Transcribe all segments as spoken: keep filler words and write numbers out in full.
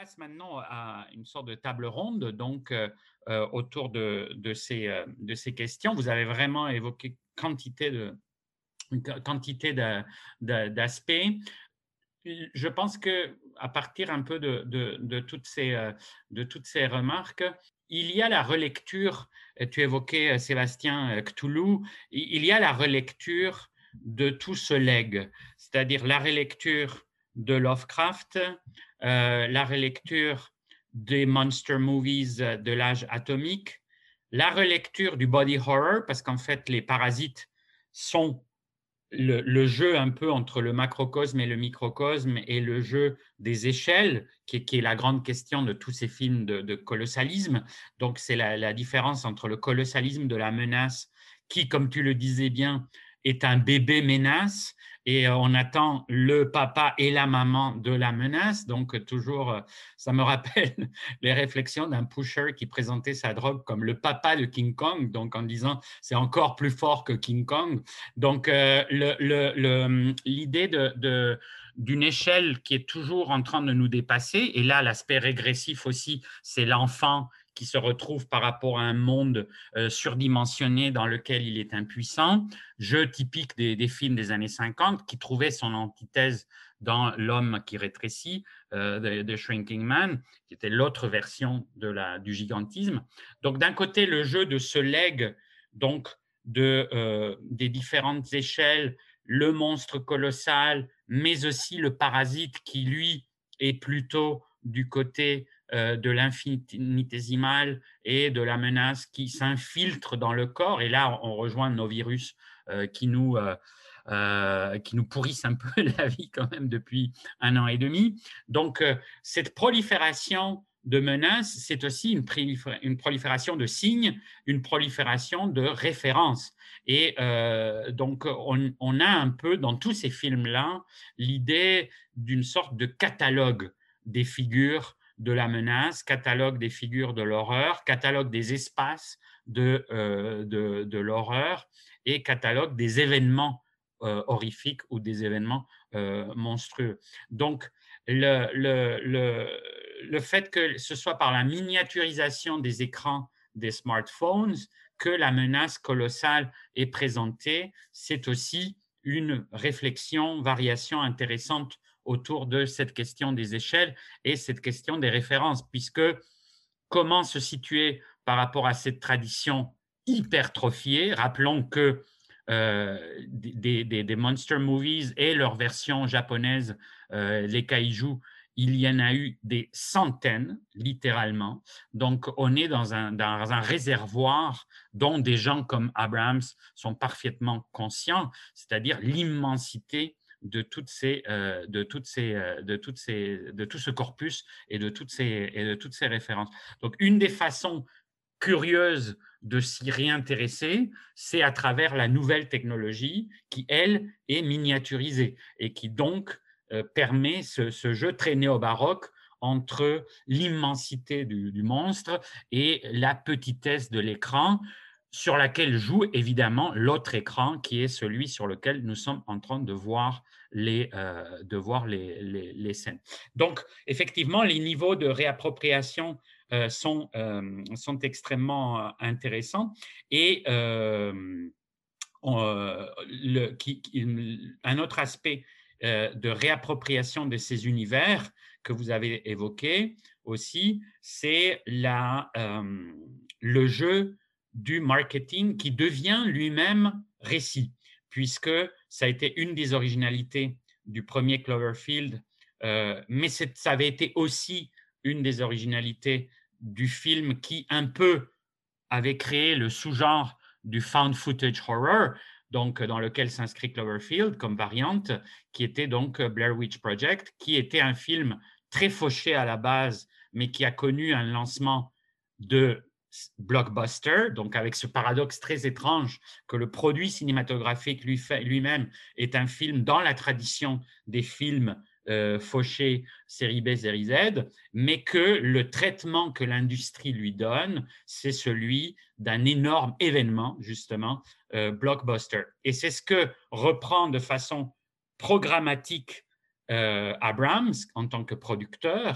passe maintenant à une sorte de table ronde, donc euh, euh, autour de, de, ces, euh, de ces questions. Vous avez vraiment évoqué quantité de quantité de- de- d'aspects. Je pense que à partir un peu de, de, de toutes ces, euh, de toutes ces remarques, il y a la relecture, euh, tu évoquais euh, Sébastien euh, Cthulhu, il il y a la relecture de tout ce legs, c'est-à-dire la relecture de Lovecraft, euh, la relecture des monster movies euh, de l'âge atomique, la relecture du body horror, parce qu'en fait, les parasites sont le, le jeu un peu entre le macrocosme et le microcosme et le jeu des échelles, qui est, qui est la grande question de tous ces films de, de colossalisme. Donc, c'est la, la différence entre le colossalisme de la menace, qui, comme tu le disais bien, est un bébé menace, et euh, on attend le papa et la maman de la menace. Donc, toujours, euh, ça me rappelle les réflexions d'un pusher qui présentait sa drogue comme le papa de King Kong, donc en disant c'est encore plus fort que King Kong. Donc, euh, le, le, le, l'idée de, de, d'une échelle qui est toujours en train de nous dépasser, et là, l'aspect régressif aussi, c'est l'enfant qui se retrouve par rapport à un monde euh, surdimensionné dans lequel il est impuissant, jeu typique des, des films des années cinquante, qui trouvait son antithèse dans L'homme qui rétrécit, euh, de, Shrinking Man, qui était l'autre version de la, du gigantisme. Donc, d'un côté, le jeu de ce legs, donc, de, euh, des différentes échelles, le monstre colossal, mais aussi le parasite qui, lui, est plutôt du côté euh, de l'infinitésimal et de la menace qui s'infiltre dans le corps. Et là, on rejoint nos virus euh, qui, nous, euh, euh, qui nous pourrissent un peu la vie quand même depuis un an et demi. Donc, euh, cette prolifération de menaces, c'est aussi une, une prolifération de signes, une prolifération de références. Et euh, donc, on, on, a un peu dans tous ces films-là l'idée d'une sorte de catalogue des figures de la menace, catalogue des figures de l'horreur, catalogue des espaces de, euh, de, de l'horreur et catalogue des événements euh, horrifiques ou des événements euh, monstrueux. Donc, le, le, le, le fait que ce soit par la miniaturisation des écrans des smartphones que la menace colossale est présentée, c'est aussi une réflexion, variation intéressante autour de cette question des échelles et cette question des références, puisque comment se situer par rapport à cette tradition hypertrophiée? Rappelons que euh, des, des, des monster movies et leur version japonaise, euh, les kaiju, il y en a eu des centaines, littéralement. Donc, on est dans un, dans un réservoir dont des gens comme Abrams sont parfaitement conscients, c'est-à-dire l'immensité de toutes ces, euh, de toutes ces, euh, de toutes ces, de tout ce corpus et de toutes ces, et de toutes ces références. Donc, une des façons curieuses de s'y réintéresser, c'est à travers la nouvelle technologie qui, elle, est miniaturisée et qui donc euh, permet ce, ce jeu très néo-baroque entre l'immensité du, du monstre et la petitesse de l'écran, sur laquelle joue évidemment l'autre écran qui est celui sur lequel nous sommes en train de voir les, euh, de voir les, les, les scènes. Donc, effectivement, les niveaux de réappropriation euh, sont, euh, sont extrêmement euh, intéressants. Et euh, on, le, qui, qui, un autre aspect euh, de réappropriation de ces univers que vous avez évoqué aussi, c'est la, euh, le jeu du marketing qui devient lui-même récit, puisque ça a été une des originalités du premier Cloverfield, euh, mais ça avait été aussi une des originalités du film qui un peu avait créé le sous-genre du found footage horror, donc dans lequel s'inscrit Cloverfield comme variante, qui était donc Blair Witch Project, qui était un film très fauché à la base, mais qui a connu un lancement de blockbuster, donc avec ce paradoxe très étrange que le produit cinématographique lui fait, lui-même est un film dans la tradition des films euh, fauchés série B, série Z, mais que le traitement que l'industrie lui donne, c'est celui d'un énorme événement, justement, euh, blockbuster. Et c'est ce que reprend de façon programmatique euh, Abrams en tant que producteur,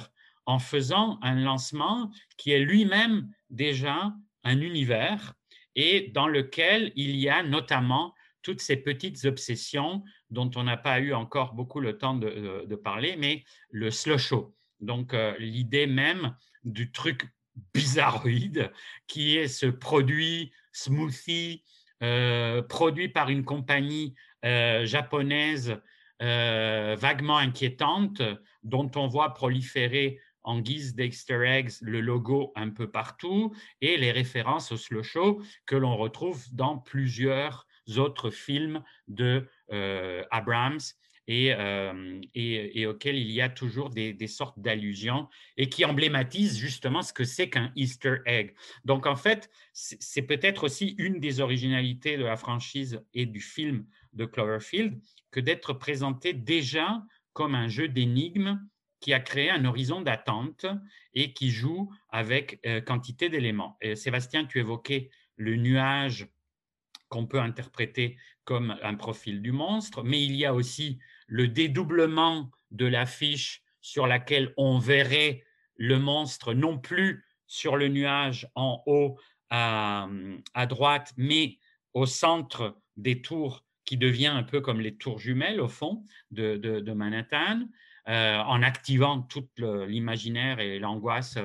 en faisant un lancement qui est lui-même déjà un univers et dans lequel il y a notamment toutes ces petites obsessions dont on n'a pas eu encore beaucoup le temps de, de parler, mais le slusho. Donc, euh, l'idée même du truc bizarroïde qui est ce produit smoothie euh, produit par une compagnie euh, japonaise euh, vaguement inquiétante dont on voit proliférer en guise d'Easter eggs le logo un peu partout et les références au slusho que l'on retrouve dans plusieurs autres films de euh, Abrams et, euh, et, et auxquels il y a toujours des, des sortes d'allusions et qui emblématisent justement ce que c'est qu'un Easter egg. Donc en fait, c'est peut-être aussi une des originalités de la franchise et du film de Cloverfield que d'être présenté déjà comme un jeu d'énigmes qui a créé un horizon d'attente et qui joue avec euh, quantité d'éléments. Et Sébastien, tu évoquais le nuage qu'on peut interpréter comme un profil du monstre, mais il y a aussi le dédoublement de l'affiche sur laquelle on verrait le monstre non plus sur le nuage en haut à, à droite, mais au centre des tours qui devient un peu comme les tours jumelles au fond de, de, de Manhattan, euh, en activant tout l'imaginaire et l'angoisse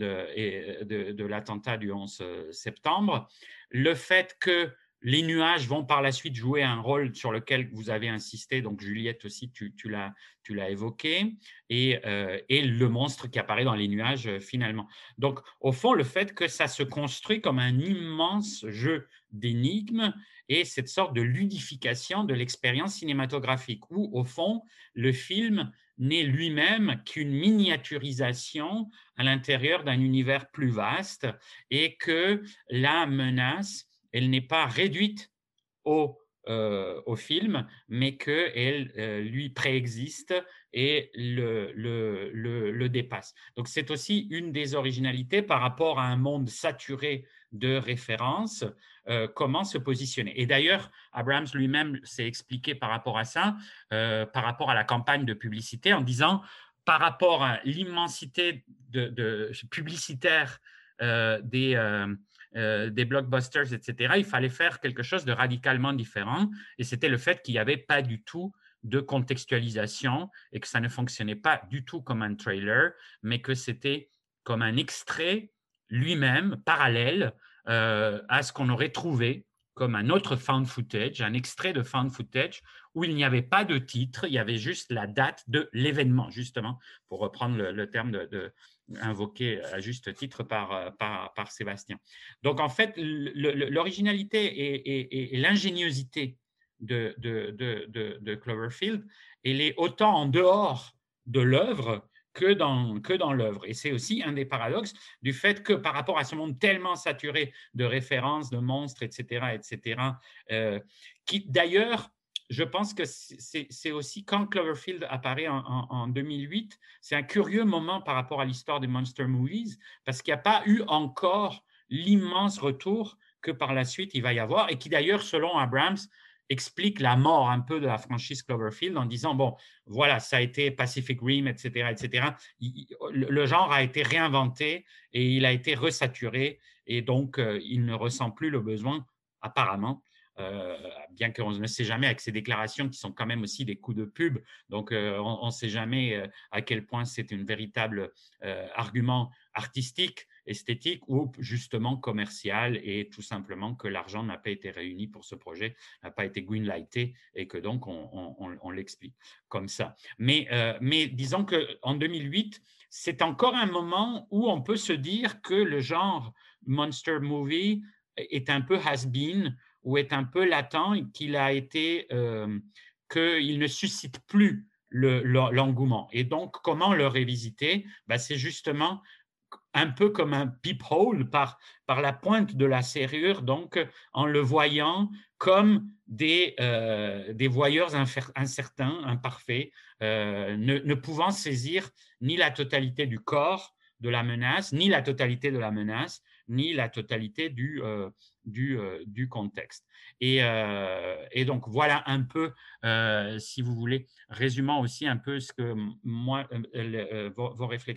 de, de, de l'attentat du onze septembre. Le fait que les nuages vont par la suite jouer un rôle sur lequel vous avez insisté, donc Juliette aussi, tu, tu l'as évoqué, et, euh, et le monstre qui apparaît dans les nuages euh, finalement. Donc, au fond, le fait que ça se construit comme un immense jeu d'énigmes et cette sorte de ludification de l'expérience cinématographique, où, au fond, le film n'est lui-même qu'une miniaturisation à l'intérieur d'un univers plus vaste et que la menace elle n'est pas réduite au, euh, au film, mais qu'elle euh, lui préexiste et le, le, le, le dépasse. Donc, c'est aussi une des originalités par rapport à un monde saturé de références, euh, comment se positionner. Et d'ailleurs, Abrams lui-même s'est expliqué par rapport à ça, euh, par rapport à la campagne de publicité, en disant, par rapport à l'immensité de, de, publicitaire euh, des... Euh, euh, des blockbusters, et cetera, il fallait faire quelque chose de radicalement différent. Et c'était le fait qu'il n'y avait pas du tout de contextualisation et que ça ne fonctionnait pas du tout comme un trailer, mais que c'était comme un extrait lui-même, parallèle euh, à ce qu'on aurait trouvé comme un autre found footage, un extrait de found footage où il n'y avait pas de titre, il y avait juste la date de l'événement, justement, pour reprendre le, le terme de, de, invoqué à juste titre par, par, par Sébastien. Donc, en fait, l'originalité et, et, et l'ingéniosité de, de, de, de, Cloverfield, elle est autant en dehors de l'œuvre que dans, que dans l'œuvre. Et c'est aussi un des paradoxes du fait que par rapport à ce monde tellement saturé de références, de monstres, et cetera, et cetera, euh, qui d'ailleurs, je pense que c'est aussi quand Cloverfield apparaît en, en, en deux mille huit, c'est un curieux moment par rapport à l'histoire des Monster Movies, parce qu'il n'y a pas eu encore l'immense retour que par la suite il va y avoir, et qui d'ailleurs, selon Abrams, explique la mort un peu de la franchise Cloverfield en disant, bon, voilà, ça a été Pacific Rim, et cetera, et cetera. Il, le genre a été réinventé et il a été resaturé, et donc euh, il ne ressent plus le besoin, apparemment, euh, bien qu'on ne sait jamais avec ces déclarations qui sont quand même aussi des coups de pub, donc euh, on ne sait jamais euh, à quel point c'est un véritable euh, argument artistique, esthétique ou justement commercial et tout simplement que l'argent n'a pas été réuni pour ce projet, n'a pas été greenlighté et que donc on, on, on l'explique comme ça. Mais, euh, mais disons qu'en deux mille huit, c'est encore un moment où on peut se dire que le genre monster movie est un peu has-been ou est un peu latent, qu'il a été, euh, qu'il ne suscite plus l'engouement. Le, et donc, comment le révisiter? Ben, c'est justement un peu comme un peephole par, par la pointe de la serrure, donc en le voyant comme des, euh, des voyeurs incertains, imparfaits, euh, ne, ne pouvant saisir ni la totalité du corps de la menace, ni la totalité de la menace, ni la totalité du, euh, du, euh, du contexte. Et, euh, et, donc, voilà un peu, euh, si vous voulez, résumant aussi un peu ce que moi, euh, euh, vos, vos réflexions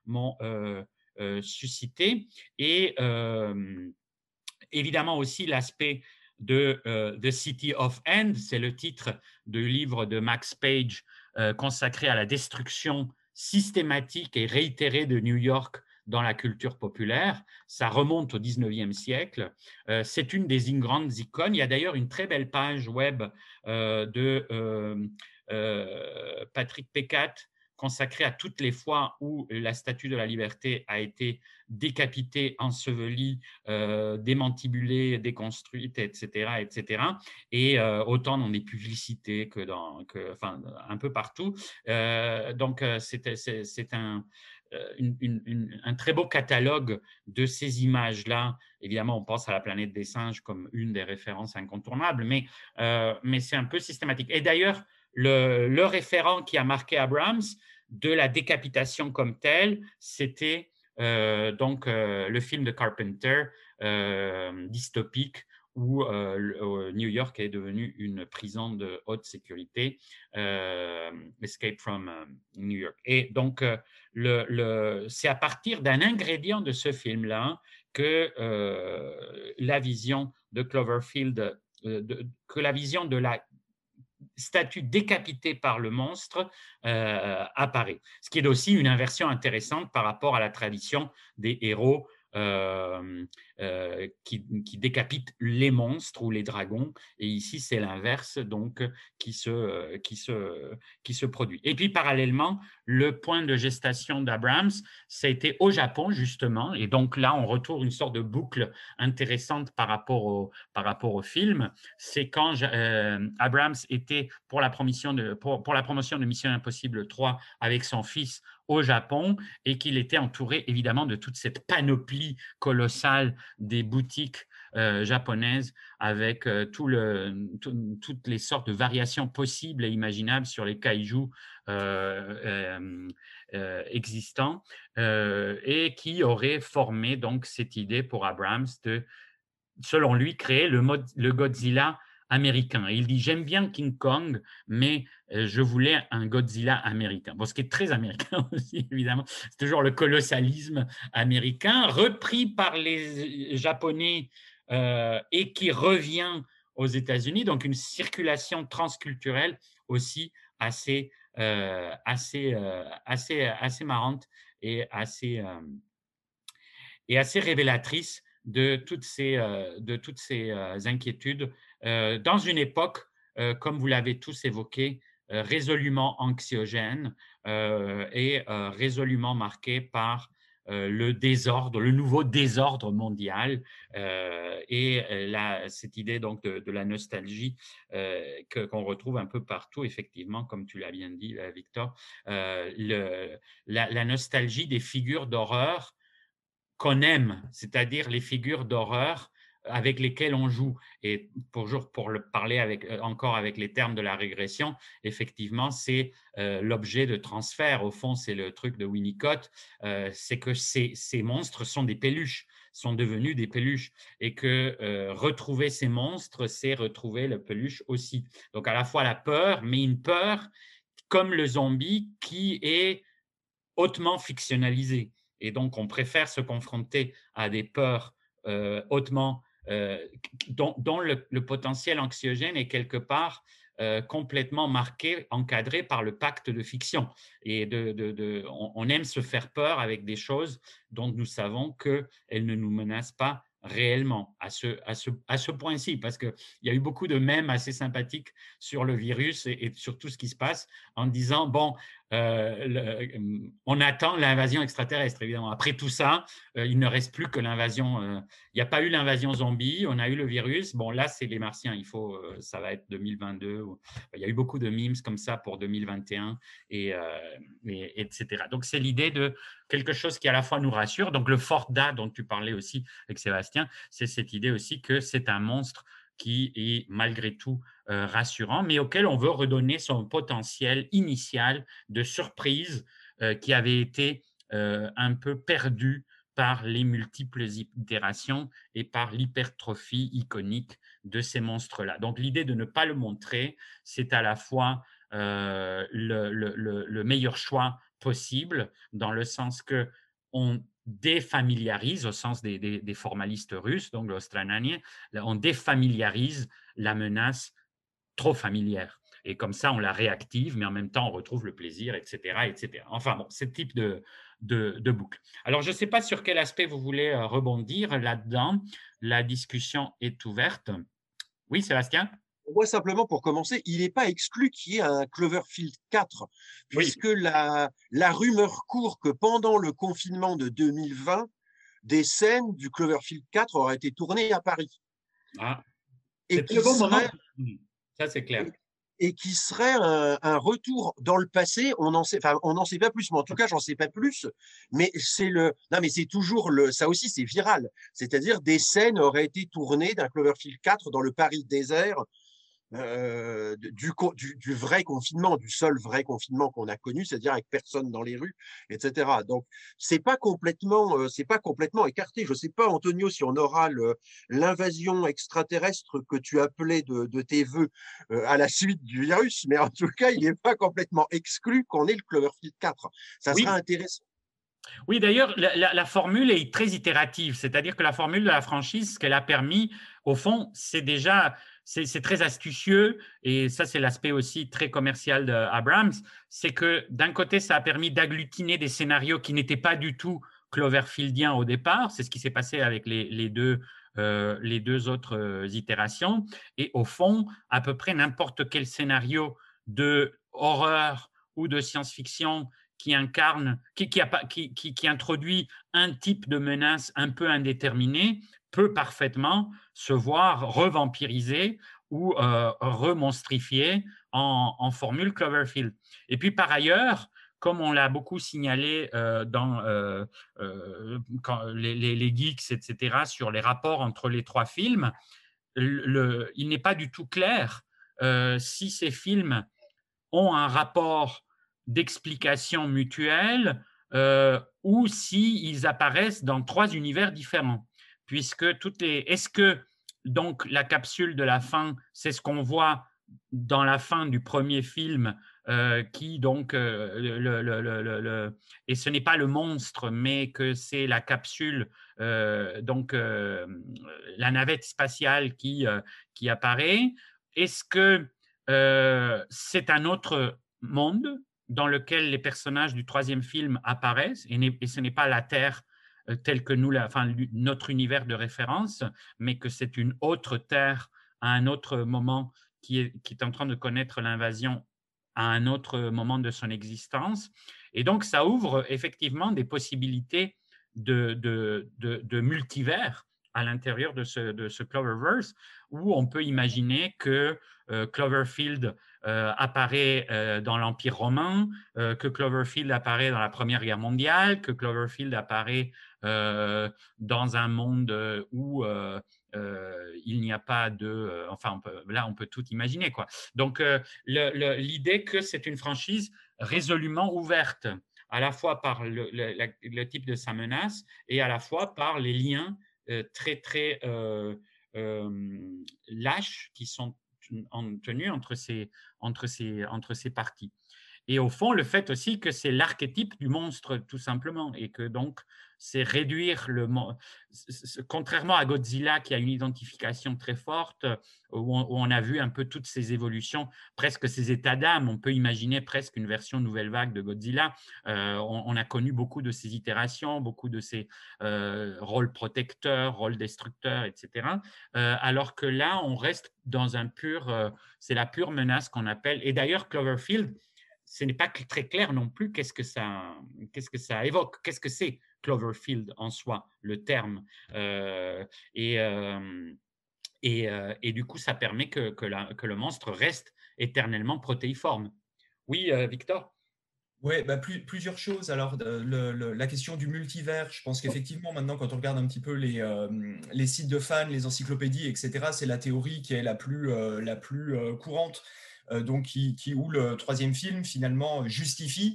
m'ont euh, euh, suscité. Et euh, évidemment aussi l'aspect de euh, The City of End, c'est le titre du livre de Max Page euh, consacré à la destruction systématique et réitérée de New York dans la culture populaire. Ça remonte au dix-neuvième siècle. Euh, c'est une des grandes icônes. Il y a d'ailleurs une très belle page web euh, de euh, euh, Patrick Pécat consacrée à toutes les fois où la Statue de la Liberté a été décapitée, ensevelie, euh, démantibulée, déconstruite, et cetera, et cetera. Et euh, autant dans des publicités que dans, que, enfin, un peu partout. Euh, donc, euh, c'est, c'est, c'est un, une, une, une, un très beau catalogue de ces images-là. Évidemment, on pense à la planète des singes comme une des références incontournables, mais, euh, mais c'est un peu systématique. Et d'ailleurs, le, le référent qui a marqué Abrams de la décapitation comme telle, c'était euh, donc euh, le film de Carpenter, euh, dystopique, où euh, New York est devenu une prison de haute sécurité, euh, Escape from euh, New York. Et donc, euh, le, le, c'est à partir d'un ingrédient de ce film-là que euh, la vision de Cloverfield, euh, de, que la vision de la statue décapitée par le monstre euh, apparaît. Ce qui est aussi une inversion intéressante par rapport à la tradition des héros euh, euh, qui, qui décapitent les monstres ou les dragons. Et ici, c'est l'inverse donc qui se, qui, se, qui se produit. Et puis, parallèlement, le point de gestation d'Abrams, ça a été au Japon, justement. Et donc là, on retrouve une sorte de boucle intéressante par rapport au, par rapport au film. C'est quand euh, Abrams était pour la, promotion de, pour, pour la promotion de Mission Impossible trois avec son fils au Japon et qu'il était entouré évidemment de toute cette panoplie colossale des boutiques euh, japonaises avec euh, tout le, tout, toutes les sortes de variations possibles et imaginables sur les kaijus euh, euh, euh, existants euh, et qui aurait formé donc cette idée pour Abrams de, selon lui, créer le, mode, le Godzilla américain. Et il dit, j'aime bien King Kong, mais euh, je voulais un Godzilla américain. Bon, ce qui est très américain aussi, évidemment. C'est toujours le colossalisme américain, repris par les Japonais euh, et qui revient aux États-Unis. Donc, une circulation transculturelle aussi assez, euh, assez, euh, assez, assez marrante et assez, euh, et assez révélatrice de toutes ces, euh, de toutes ces euh, inquiétudes euh, dans une époque, euh, comme vous l'avez tous évoqué, euh, résolument anxiogène euh, et euh, résolument marquée par euh, le désordre, le nouveau désordre mondial euh, et la, cette idée donc de, de la nostalgie euh, que, qu'on retrouve un peu partout, effectivement, comme tu l'as bien dit, Victor, euh, le, la, la nostalgie des figures d'horreur qu'on aime, c'est-à-dire les figures d'horreur avec lesquelles on joue. Et pour, pour le parler avec, encore avec les termes de la régression, effectivement, c'est euh, l'objet de transfert. Au fond, c'est le truc de Winnicott, euh, c'est que ces, ces monstres sont des peluches, sont devenus des peluches, et que euh, retrouver ces monstres, c'est retrouver le peluche aussi. Donc à la fois la peur, mais une peur comme le zombie qui est hautement fictionnalisé. Et donc, on préfère se confronter à des peurs euh, hautement, euh, dont, dont le, le, potentiel anxiogène est quelque part euh, complètement marqué, encadré par le pacte de fiction. Et de, de, de, on, on aime se faire peur avec des choses dont nous savons qu'elles ne nous menacent pas réellement à ce, à ce, à ce point-ci, parce qu'il y a eu beaucoup de mèmes assez sympathiques sur le virus et, et sur tout ce qui se passe en disant, bon, euh, le, on attend l'invasion extraterrestre, évidemment. Après tout ça, euh, il ne reste plus que l'invasion. Euh, il n'y a pas eu l'invasion zombie, on a eu le virus. Bon, là, c'est les martiens. Il faut, euh, ça va être deux mille vingt-deux. Il y a eu beaucoup de memes comme ça pour deux mille vingt et un, et, euh, et, et cetera. Donc, c'est l'idée de quelque chose qui à la fois nous rassure. Donc, le Forda dont tu parlais aussi avec Sébastien, c'est cette idée aussi que c'est un monstre qui est malgré tout euh, rassurant, mais auquel on veut redonner son potentiel initial de surprise euh, qui avait été euh, un peu perdu par les multiples itérations et par l'hypertrophie iconique de ces monstres-là. Donc l'idée de ne pas le montrer, c'est à la fois euh, le, le, le, meilleur choix possible, dans le sens que on défamiliarise, au sens des, des- des formalistes russes, donc l'Ostrananie, on défamiliarise la menace trop familière. Et comme ça, on la réactive, mais en même temps, on retrouve le plaisir, et cetera, et cetera. Enfin bon, c'est le type de, de, de boucle. Alors, je ne sais pas sur quel aspect vous voulez euh, rebondir là-dedans. La discussion est ouverte. Oui, Sébastien? Moi, simplement pour commencer, il n'est pas exclu qu'il y ait un Cloverfield quatre, Oui. puisque la, la rumeur court que pendant le confinement de deux mille vingt, des scènes du Cloverfield quatre auraient été tournées à Paris Ah, et c'était le qui bon moment. seraient Hmm, ça, c'est clair. et qui serait un, un retour dans le passé. On n'en sait, enfin, on n'en sait pas plus, mais en tout cas, j'en sais pas plus. Mais c'est le, non, mais c'est toujours le, ça aussi, c'est viral. C'est-à-dire, des scènes auraient été tournées d'un Cloverfield quatre dans le Paris désert euh, du, du, du vrai confinement, du seul vrai confinement qu'on a connu, c'est-à-dire avec personne dans les rues, et cetera. Donc, c'est pas complètement, euh, c'est pas complètement écarté. Je sais pas, Antonio, si on aura le, l'invasion extraterrestre que tu appelais de, de tes voeux euh, à la suite du virus, mais en tout cas, il n'est pas complètement exclu qu'on ait le Cloverfield quatre. Ça sera Oui, intéressant. oui, d'ailleurs, la, la- la formule est très itérative, c'est-à-dire que la formule de la franchise, ce qu'elle a permis, au fond, c'est déjà, c'est c'est très astucieux, et ça, c'est l'aspect aussi très commercial d'Abrams, c'est que d'un côté, ça a permis d'agglutiner des scénarios qui n'étaient pas du tout Cloverfieldiens au départ, c'est ce qui s'est passé avec les, les deux, euh, les deux autres euh, itérations, et au fond, à peu près n'importe quel scénario de horreur ou de science-fiction qui incarne, qui, qui, a, qui, qui, qui introduit un type de menace un peu indéterminé peut parfaitement se voir revampirisé ou euh, remonstrifié en, en formule Cloverfield. Et puis par ailleurs, comme on l'a beaucoup signalé euh, dans euh, euh, quand les, les, les geeks, et cetera, sur les rapports entre les trois films, le, il n'est pas du tout clair euh, si ces films ont un rapport d'explication mutuelle euh, ou s'ils apparaissent dans trois univers différents. Puisque tout est. Est-ce que donc la capsule de la fin, c'est ce qu'on voit dans la fin du premier film, euh, qui donc euh, le, le, le, le, et ce n'est pas le monstre, mais que c'est la capsule, euh, donc euh, la navette spatiale qui euh, qui apparaît. Est-ce que euh, c'est un autre monde dans lequel les personnages du troisième film apparaissent, et, et ce n'est pas la Terre euh, telle que nous, la, enfin, notre univers de référence, mais que c'est une autre Terre à un autre moment qui est, qui est en train de connaître l'invasion à un autre moment de son existence. Et donc, ça ouvre effectivement des possibilités de, de, de, de multivers à l'intérieur de ce, de ce Cloververse, où on peut imaginer que euh, Cloverfield euh, apparaît euh, dans l'Empire romain, euh, que Cloverfield apparaît dans la Première Guerre mondiale, que Cloverfield apparaît euh, dans un monde où euh, euh, il n'y a pas de… Euh, enfin, on peut, là, on peut tout imaginer, quoi. Donc, euh, l'idée que c'est une franchise résolument ouverte, à la fois par le, le, la, le type de sa menace et à la fois par les liens euh, très, très euh, euh, lâches qui sont en tenue entre ces, entre, ces, entre ces parties. Et au fond, le fait aussi que c'est l'archétype du monstre, tout simplement, et que donc c'est réduire le… Contrairement à Godzilla, qui a une identification très forte, où on, où on a vu un peu toutes ces évolutions, presque ces états d'âme, on peut imaginer presque une version nouvelle vague de Godzilla. Euh, on, on, a connu beaucoup de ces itérations, beaucoup de ces euh, rôles protecteurs, rôles destructeurs, et cetera. Euh, alors que là, on reste dans un pur… Euh, c'est la pure menace qu'on appelle… Et d'ailleurs, Cloverfield, ce n'est pas très clair non plus qu'est-ce que ça, qu'est-ce que ça évoque, qu'est-ce que c'est Cloverfield en soi, le terme. Euh, et, euh, et, euh, et, du coup, ça permet que, que, la, que, le monstre reste éternellement protéiforme. Oui, euh, Victor? Oui, bah, plus, plusieurs choses. Alors, le, le, la question du multivers, je pense qu'effectivement, maintenant, quand on regarde un petit peu les, euh, les sites de fans, les encyclopédies, et cetera, c'est la théorie qui est la plus, euh, la plus euh, courante, euh, donc qui, qui, où le troisième film, finalement, justifie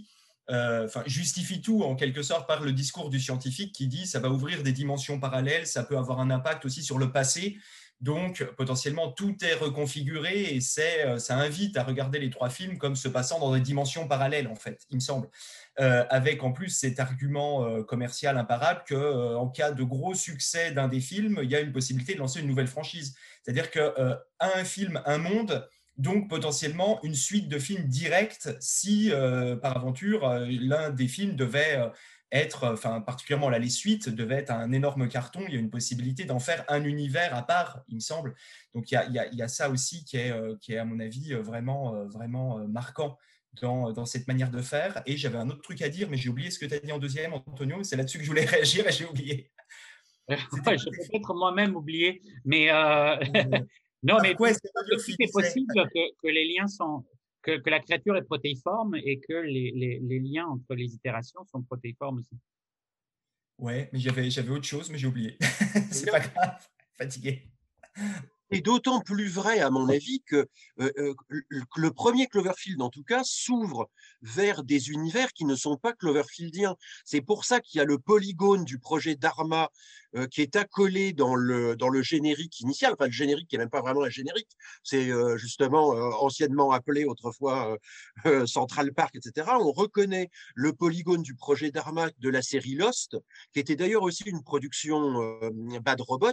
euh, enfin, justifie tout en quelque sorte par le discours du scientifique qui dit ça va ouvrir des dimensions parallèles, ça peut avoir un impact aussi sur le passé. Donc, potentiellement, tout est reconfiguré et c'est, ça invite à regarder les trois films comme se passant dans des dimensions parallèles, en fait, il me semble. Euh, avec en plus cet argument euh, commercial imparable qu'en euh, cas de gros succès d'un des films, il y a une possibilité de lancer une nouvelle franchise. C'est-à-dire qu'un euh, film, un monde, donc potentiellement une suite de films directs si, euh, par aventure, euh, l'un des films devait... Euh, être, enfin particulièrement là les suites devaient être un énorme carton, il y a une possibilité d'en faire un univers à part, il me semble. Donc il y a, il y a, il y a ça aussi qui est, euh, qui est à mon avis vraiment, euh, vraiment euh, marquant dans, dans cette manière de faire. Et j'avais un autre truc à dire, mais j'ai oublié ce que tu as dit en deuxième, Antonio, c'est là-dessus que je voulais réagir et j'ai oublié. Ouais, j'ai peut-être moi-même oublié, mais euh, non, mais quoi, tout est possible que, que les liens sont Que, que la créature est protéiforme et que les, les, les liens entre les itérations sont protéiformes aussi. Ouais, mais j'avais, j'avais autre chose, mais j'ai oublié. C'est pas grave, fatigué. Et d'autant plus vrai, à mon avis, que euh, euh, le premier Cloverfield, en tout cas, s'ouvre vers des univers qui ne sont pas cloverfieldiens. C'est pour ça qu'il y a le polygone du projet Dharma euh, qui est accolé dans le, dans le générique initial. Enfin, le générique qui n'est même pas vraiment un générique, c'est euh, justement euh, anciennement appelé autrefois euh, euh, Central Park, et cetera. On reconnaît le polygone du projet Dharma de la série Lost, qui était d'ailleurs aussi une production euh, Bad Robot,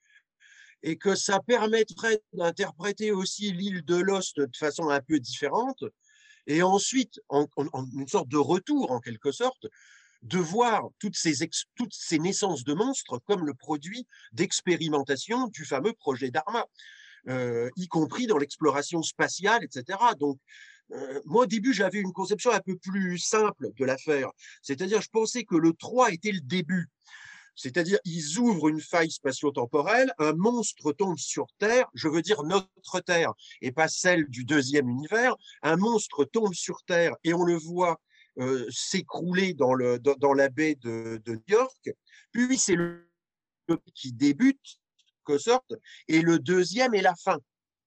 et que ça permettrait d'interpréter aussi l'île de Lost de façon un peu différente, et ensuite, en, en, en une sorte de retour, en quelque sorte, de voir toutes ces, ex, toutes ces naissances de monstres comme le produit d'expérimentation du fameux projet Dharma, euh, y compris dans l'exploration spatiale, et cetera. Donc, euh, moi, au début, j'avais une conception un peu plus simple de l'affaire, c'est-à-dire je pensais que le trois était le début. C'est-à-dire, ils ouvrent une faille spatio-temporelle, un monstre tombe sur Terre, je veux dire notre Terre, et pas celle du deuxième univers. Un monstre tombe sur Terre et on le voit euh, s'écrouler dans, le, dans, dans la baie de, de New York. Puis c'est le qui débute, que sorte, et le deuxième est la fin.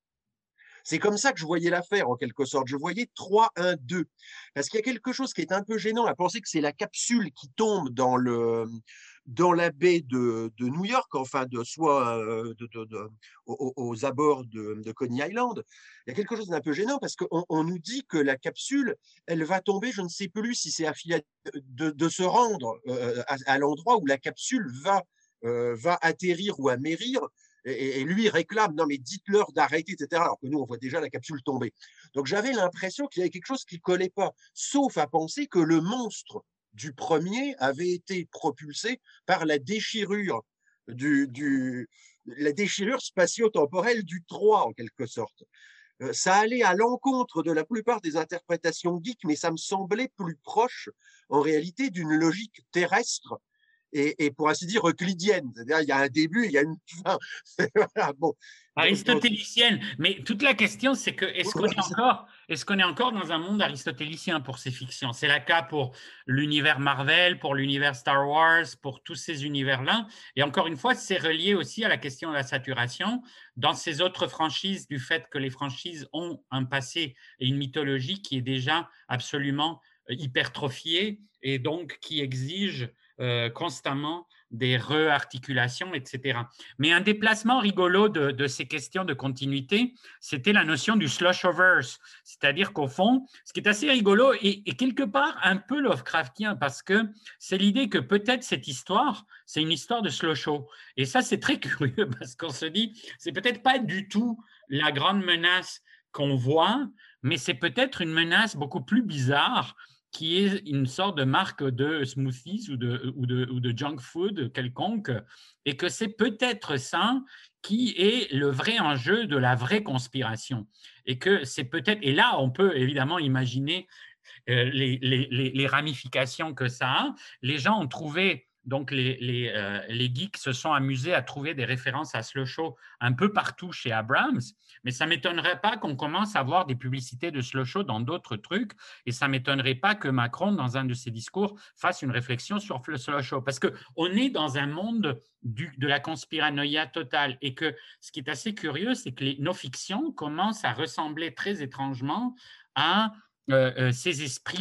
C'est comme ça que je voyais l'affaire, en quelque sorte. Je voyais trois, un, deux. Parce qu'il y a quelque chose qui est un peu gênant à penser que c'est la capsule qui tombe dans, le, dans la baie de, de New York, enfin, de, soit euh, de, de, de, aux, aux abords de, de Coney Island. Il y a quelque chose d'un peu gênant parce qu'on on nous dit que la capsule, elle va tomber, je ne sais plus si c'est à de, de se rendre euh, à, à l'endroit où la capsule va, euh, va atterrir ou amérir. Et, et lui réclame, non mais dites-leur d'arrêter, et cetera. Alors que nous, on voit déjà la capsule tomber. Donc j'avais l'impression qu'il y avait quelque chose qui ne collait pas, sauf à penser que le monstre du premier avait été propulsé par la déchirure, du, du, la déchirure spatio-temporelle du trois, en quelque sorte. Euh, ça allait à l'encontre de la plupart des interprétations geeks, mais ça me semblait plus proche, en réalité, d'une logique terrestre et, et pour ainsi dire euclidienne, c'est-à-dire il y a un début, il y a une fin. Voilà, bon. Aristotélicienne, mais toute la question c'est que est-ce qu'on est encore, est-ce qu'on est encore dans un monde aristotélicien pour ces fictions? C'est le cas pour l'univers Marvel, pour l'univers Star Wars, pour tous ces univers-là. Et encore une fois, c'est relié aussi à la question de la saturation dans ces autres franchises, du fait que les franchises ont un passé et une mythologie qui est déjà absolument hypertrophiée et donc qui exige Euh, constamment des re-articulations, et cetera. Mais un déplacement rigolo de, de ces questions de continuité, c'était la notion du slushoverse, c'est-à-dire qu'au fond, ce qui est assez rigolo et, et quelque part un peu Lovecraftien, parce que c'est l'idée que peut-être cette histoire, c'est une histoire de slusho. Et ça, c'est très curieux, parce qu'on se dit, c'est peut-être pas du tout la grande menace qu'on voit, mais c'est peut-être une menace beaucoup plus bizarre, qui est une sorte de marque de smoothies ou de, ou de, ou de junk food quelconque, et que c'est peut-être ça qui est le vrai enjeu de la vraie conspiration. Et que c'est peut-être, et là, on peut évidemment imaginer euh, les, les, les ramifications que ça a. Les gens ont trouvé, donc les, les, euh, les geeks se sont amusés à trouver des références à Slusho un peu partout chez Abrams, mais ça ne m'étonnerait pas qu'on commence à voir des publicités de Slusho dans d'autres trucs, et ça ne m'étonnerait pas que Macron, dans un de ses discours, fasse une réflexion sur le Slusho, parce qu'on est dans un monde du, de la conspiranoïa totale, et que ce qui est assez curieux, c'est que les, nos fictions commencent à ressembler très étrangement à euh, euh, ces esprits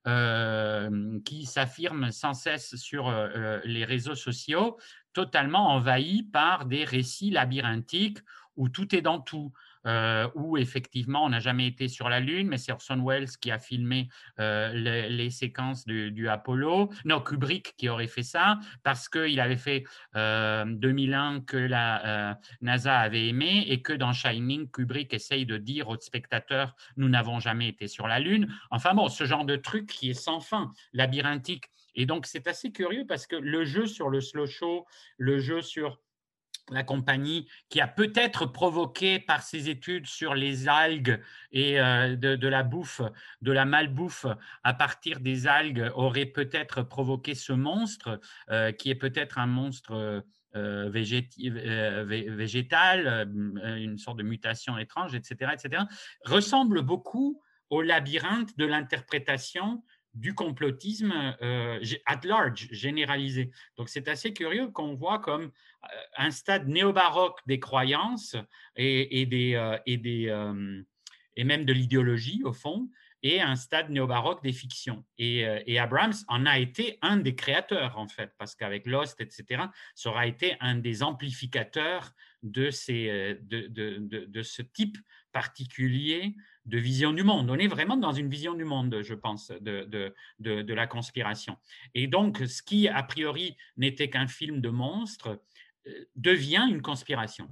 euh, qui s'affirme sans cesse sur euh, les réseaux sociaux, totalement envahi par des récits labyrinthiques où tout est dans tout. Euh, où effectivement on n'a jamais été sur la Lune, mais c'est Orson Welles qui a filmé euh, les, les séquences du, du Apollo. Non, Kubrick qui aurait fait ça, parce qu'il avait fait euh, deux mille un que la euh, NASA avait aimé, et que dans Shining, Kubrick essaye de dire aux spectateurs « nous n'avons jamais été sur la Lune ». Enfin bon, ce genre de truc qui est sans fin, labyrinthique. Et donc c'est assez curieux parce que le jeu sur le slow show, le jeu sur la compagnie, qui a peut-être provoqué par ses études sur les algues et euh, de, de la bouffe, de la malbouffe à partir des algues, aurait peut-être provoqué ce monstre, euh, qui est peut-être un monstre euh, végéti- euh, végétal, euh, une sorte de mutation étrange, et cetera, et cetera, ressemble beaucoup au labyrinthe de l'interprétation du complotisme euh, at large, généralisé. Donc, c'est assez curieux qu'on voit comme un stade néo-baroque des croyances et, et, des, euh, et, des, euh, et même de l'idéologie, au fond, et un stade néo-baroque des fictions. Et, euh, et Abrams en a été un des créateurs, en fait, parce qu'avec Lost, et cetera, ça aura été un des amplificateurs de, ces, de, de, de, de ce type particulier de vision du monde. On est vraiment dans une vision du monde, je pense, de, de, de, de la conspiration. Et donc, ce qui, a priori, n'était qu'un film de monstres, devient une conspiration.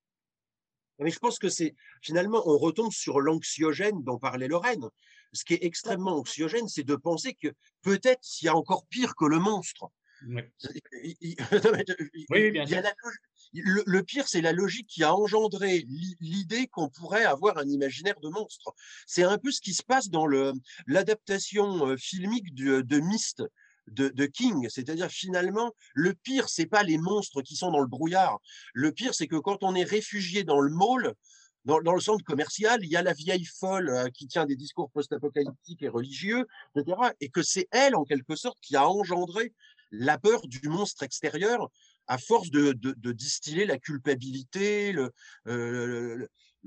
Mais je pense que c'est finalement, on retombe sur l'anxiogène dont parlait Lorraine. Ce qui est extrêmement anxiogène, c'est de penser que peut-être s'il y a encore pire que le monstre. Oui, Il, il, oui, bien il y a sûr. la, le, le pire, c'est la logique qui a engendré l'idée qu'on pourrait avoir un imaginaire de monstre. C'est un peu ce qui se passe dans l'adaptation filmique de, de Myst de, de King. C'est-à-dire, finalement, le pire, c'est pas les monstres qui sont dans le brouillard. Le pire, c'est que quand on est réfugié dans le mall, dans, dans le centre commercial, il y a la vieille folle euh, qui tient des discours post-apocalyptiques et religieux, et cetera. Et que c'est elle, en quelque sorte, qui a engendré la peur du monstre extérieur à force de, de, de distiller la culpabilité, le, euh,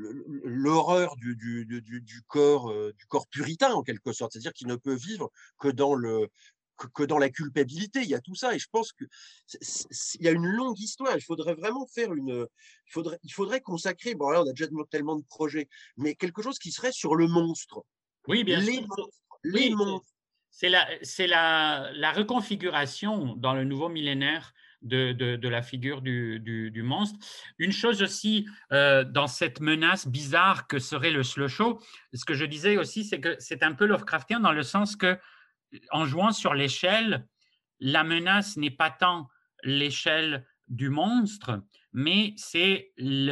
l'horreur du, du, du, du, corps, euh, du corps puritain, en quelque sorte. C'est-à-dire qu'il ne peut vivre que dans le, que, que dans la culpabilité. Il y a tout ça. Et je pense qu'il y a une longue histoire. Il faudrait vraiment faire une. Il faudrait, il faudrait consacrer. Bon, là, on a déjà tellement de projets, mais quelque chose qui serait sur le monstre. Oui, bien les sûr. Monstres, les Oui, monstres. c'est la, c'est la, la reconfiguration dans le nouveau millénaire de, de, de la figure du, du, du monstre. Une chose aussi euh, dans cette menace bizarre que serait le slow show, ce que je disais aussi, c'est que c'est un peu Lovecraftien dans le sens que, en jouant sur l'échelle, la menace n'est pas tant l'échelle du monstre, mais c'est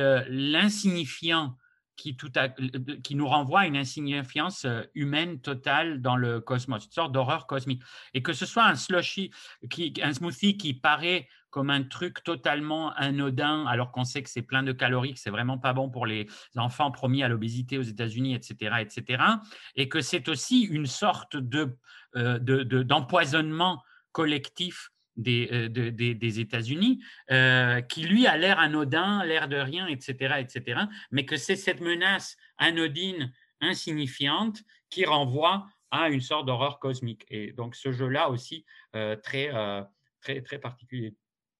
l'insignifiant qui, tout à, qui nous renvoie à une insignifiance humaine totale dans le cosmos, une sorte d'horreur cosmique. Et que ce soit un slushy, qui, un smoothie qui paraît comme un truc totalement anodin, alors qu'on sait que c'est plein de calories, que c'est vraiment pas bon pour les enfants promis à l'obésité aux États-Unis, et cetera, et cetera, et que c'est aussi une sorte de, euh, de, de, d'empoisonnement collectif des, euh, de, des, des États-Unis, euh, qui lui a l'air anodin, l'air de rien, et cetera, et cetera, mais que c'est cette menace anodine, insignifiante, qui renvoie à une sorte d'horreur cosmique. Et donc ce jeu-là aussi, euh, très, euh, très, très particulier.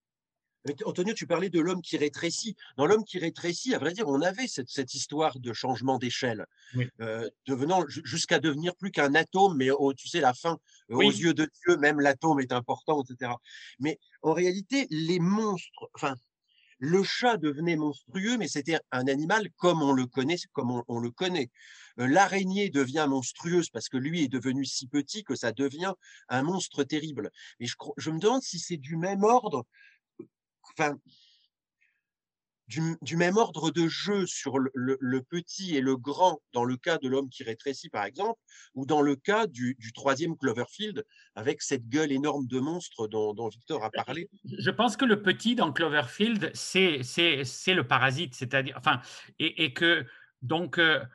Antonio, tu parlais de l'homme qui rétrécit. Dans l'homme qui rétrécit, à vrai dire, on avait cette, cette histoire de changement d'échelle, oui. euh, devenant jusqu'à devenir plus qu'un atome, mais au, tu sais, la fin, oui. aux yeux de Dieu, même l'atome est important, et cetera. Mais en réalité, les monstres, enfin, le chat devenait monstrueux, mais c'était un animal comme on le connaît, comme on, on le connaît. Euh, L'araignée devient monstrueuse parce que lui est devenu si petit que ça devient un monstre terrible. Et je, je me demande si c'est du même ordre. Enfin, du, du, même ordre de jeu sur le, le, le petit et le grand dans le cas de l'homme qui rétrécit, par exemple, ou dans le cas du, du troisième Cloverfield, avec cette gueule énorme de monstre dont, dont Victor a parlé. Je pense que le petit dans Cloverfield, c'est le parasite, c'est-à-dire, enfin, et, et que donc euh,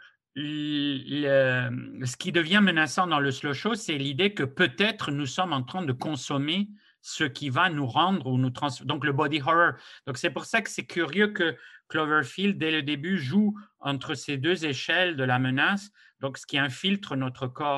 le, ce qui devient menaçant dans le slow show, c'est l'idée que peut-être nous sommes en train de consommer ce qui va nous rendre ou nous transformer. Donc, le body horror. Donc, c'est pour ça que c'est curieux que Cloverfield, dès le début, joue entre ces deux échelles de la menace, donc ce qui infiltre notre corps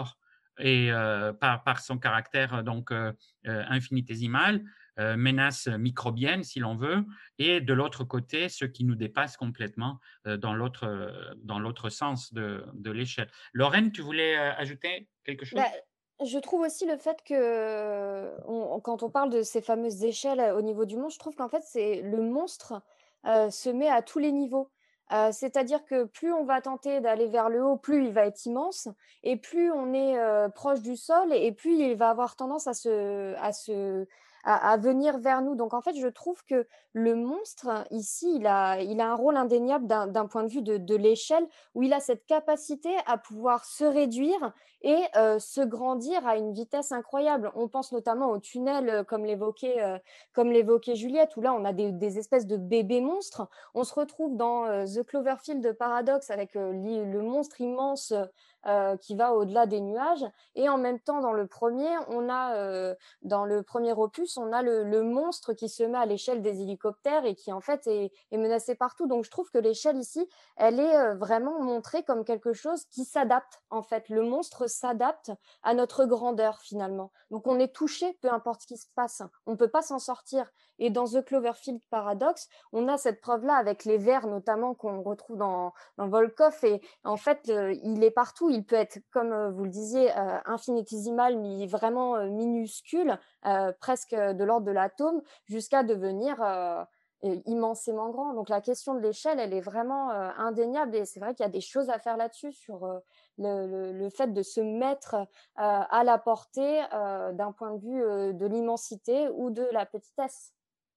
et euh, par, par son caractère donc euh, euh, infinitésimal, euh, menace microbienne si l'on veut, et de l'autre côté, ceux qui nous dépassent complètement euh, dans l'autre euh, dans l'autre sens de, de l'échelle. Lorraine, tu voulais euh, ajouter quelque Bah, chose? je trouve aussi le fait que, on- quand on parle de ces fameuses échelles euh, au niveau du monstre, je trouve qu'en fait, c'est le monstre euh, se met à tous les niveaux. Euh, c'est-à-dire que plus on va tenter d'aller vers le haut, plus il va être immense, et plus on est euh, proche du sol, et plus il va avoir tendance à se, à se, à, à venir vers nous. Donc en fait, je trouve que le monstre ici, il a, il a un rôle indéniable d'un d'un point de vue de, de l'échelle, où il a cette capacité à pouvoir se réduire et euh, se grandir à une vitesse incroyable. On pense notamment au tunnel, euh, comme l'évoquait euh, comme l'évoquait Juliette, où là on a des, des espèces de bébés monstres. On se retrouve dans euh, The Cloverfield Paradox avec euh, le monstre immense euh, qui va au-delà des nuages. Et en même temps, dans le premier, on a euh, dans le premier opus, on a le, le monstre qui se met à l'échelle des hélicoptères et qui en fait est, est menacé partout. Donc je trouve que l'échelle ici, elle est euh, vraiment montrée comme quelque chose qui s'adapte en fait. Le monstre s'adapte à notre grandeur finalement. Donc on est touché, peu importe ce qui se passe. On ne peut pas s'en sortir. Et dans The Cloverfield Paradox, on a cette preuve-là avec les vers notamment qu'on retrouve dans, dans Volkov. Et en fait, euh, il est partout. Il peut être, comme euh, vous le disiez, euh, infinitésimal, mais vraiment euh, minuscule, euh, presque de l'ordre de l'atome, jusqu'à devenir euh, est immensément grand. Donc la question de l'échelle, elle est vraiment euh, indéniable et c'est vrai qu'il y a des choses à faire là-dessus sur euh, le, le, le fait de se mettre euh, à la portée euh, d'un point de vue euh, de l'immensité ou de la petitesse.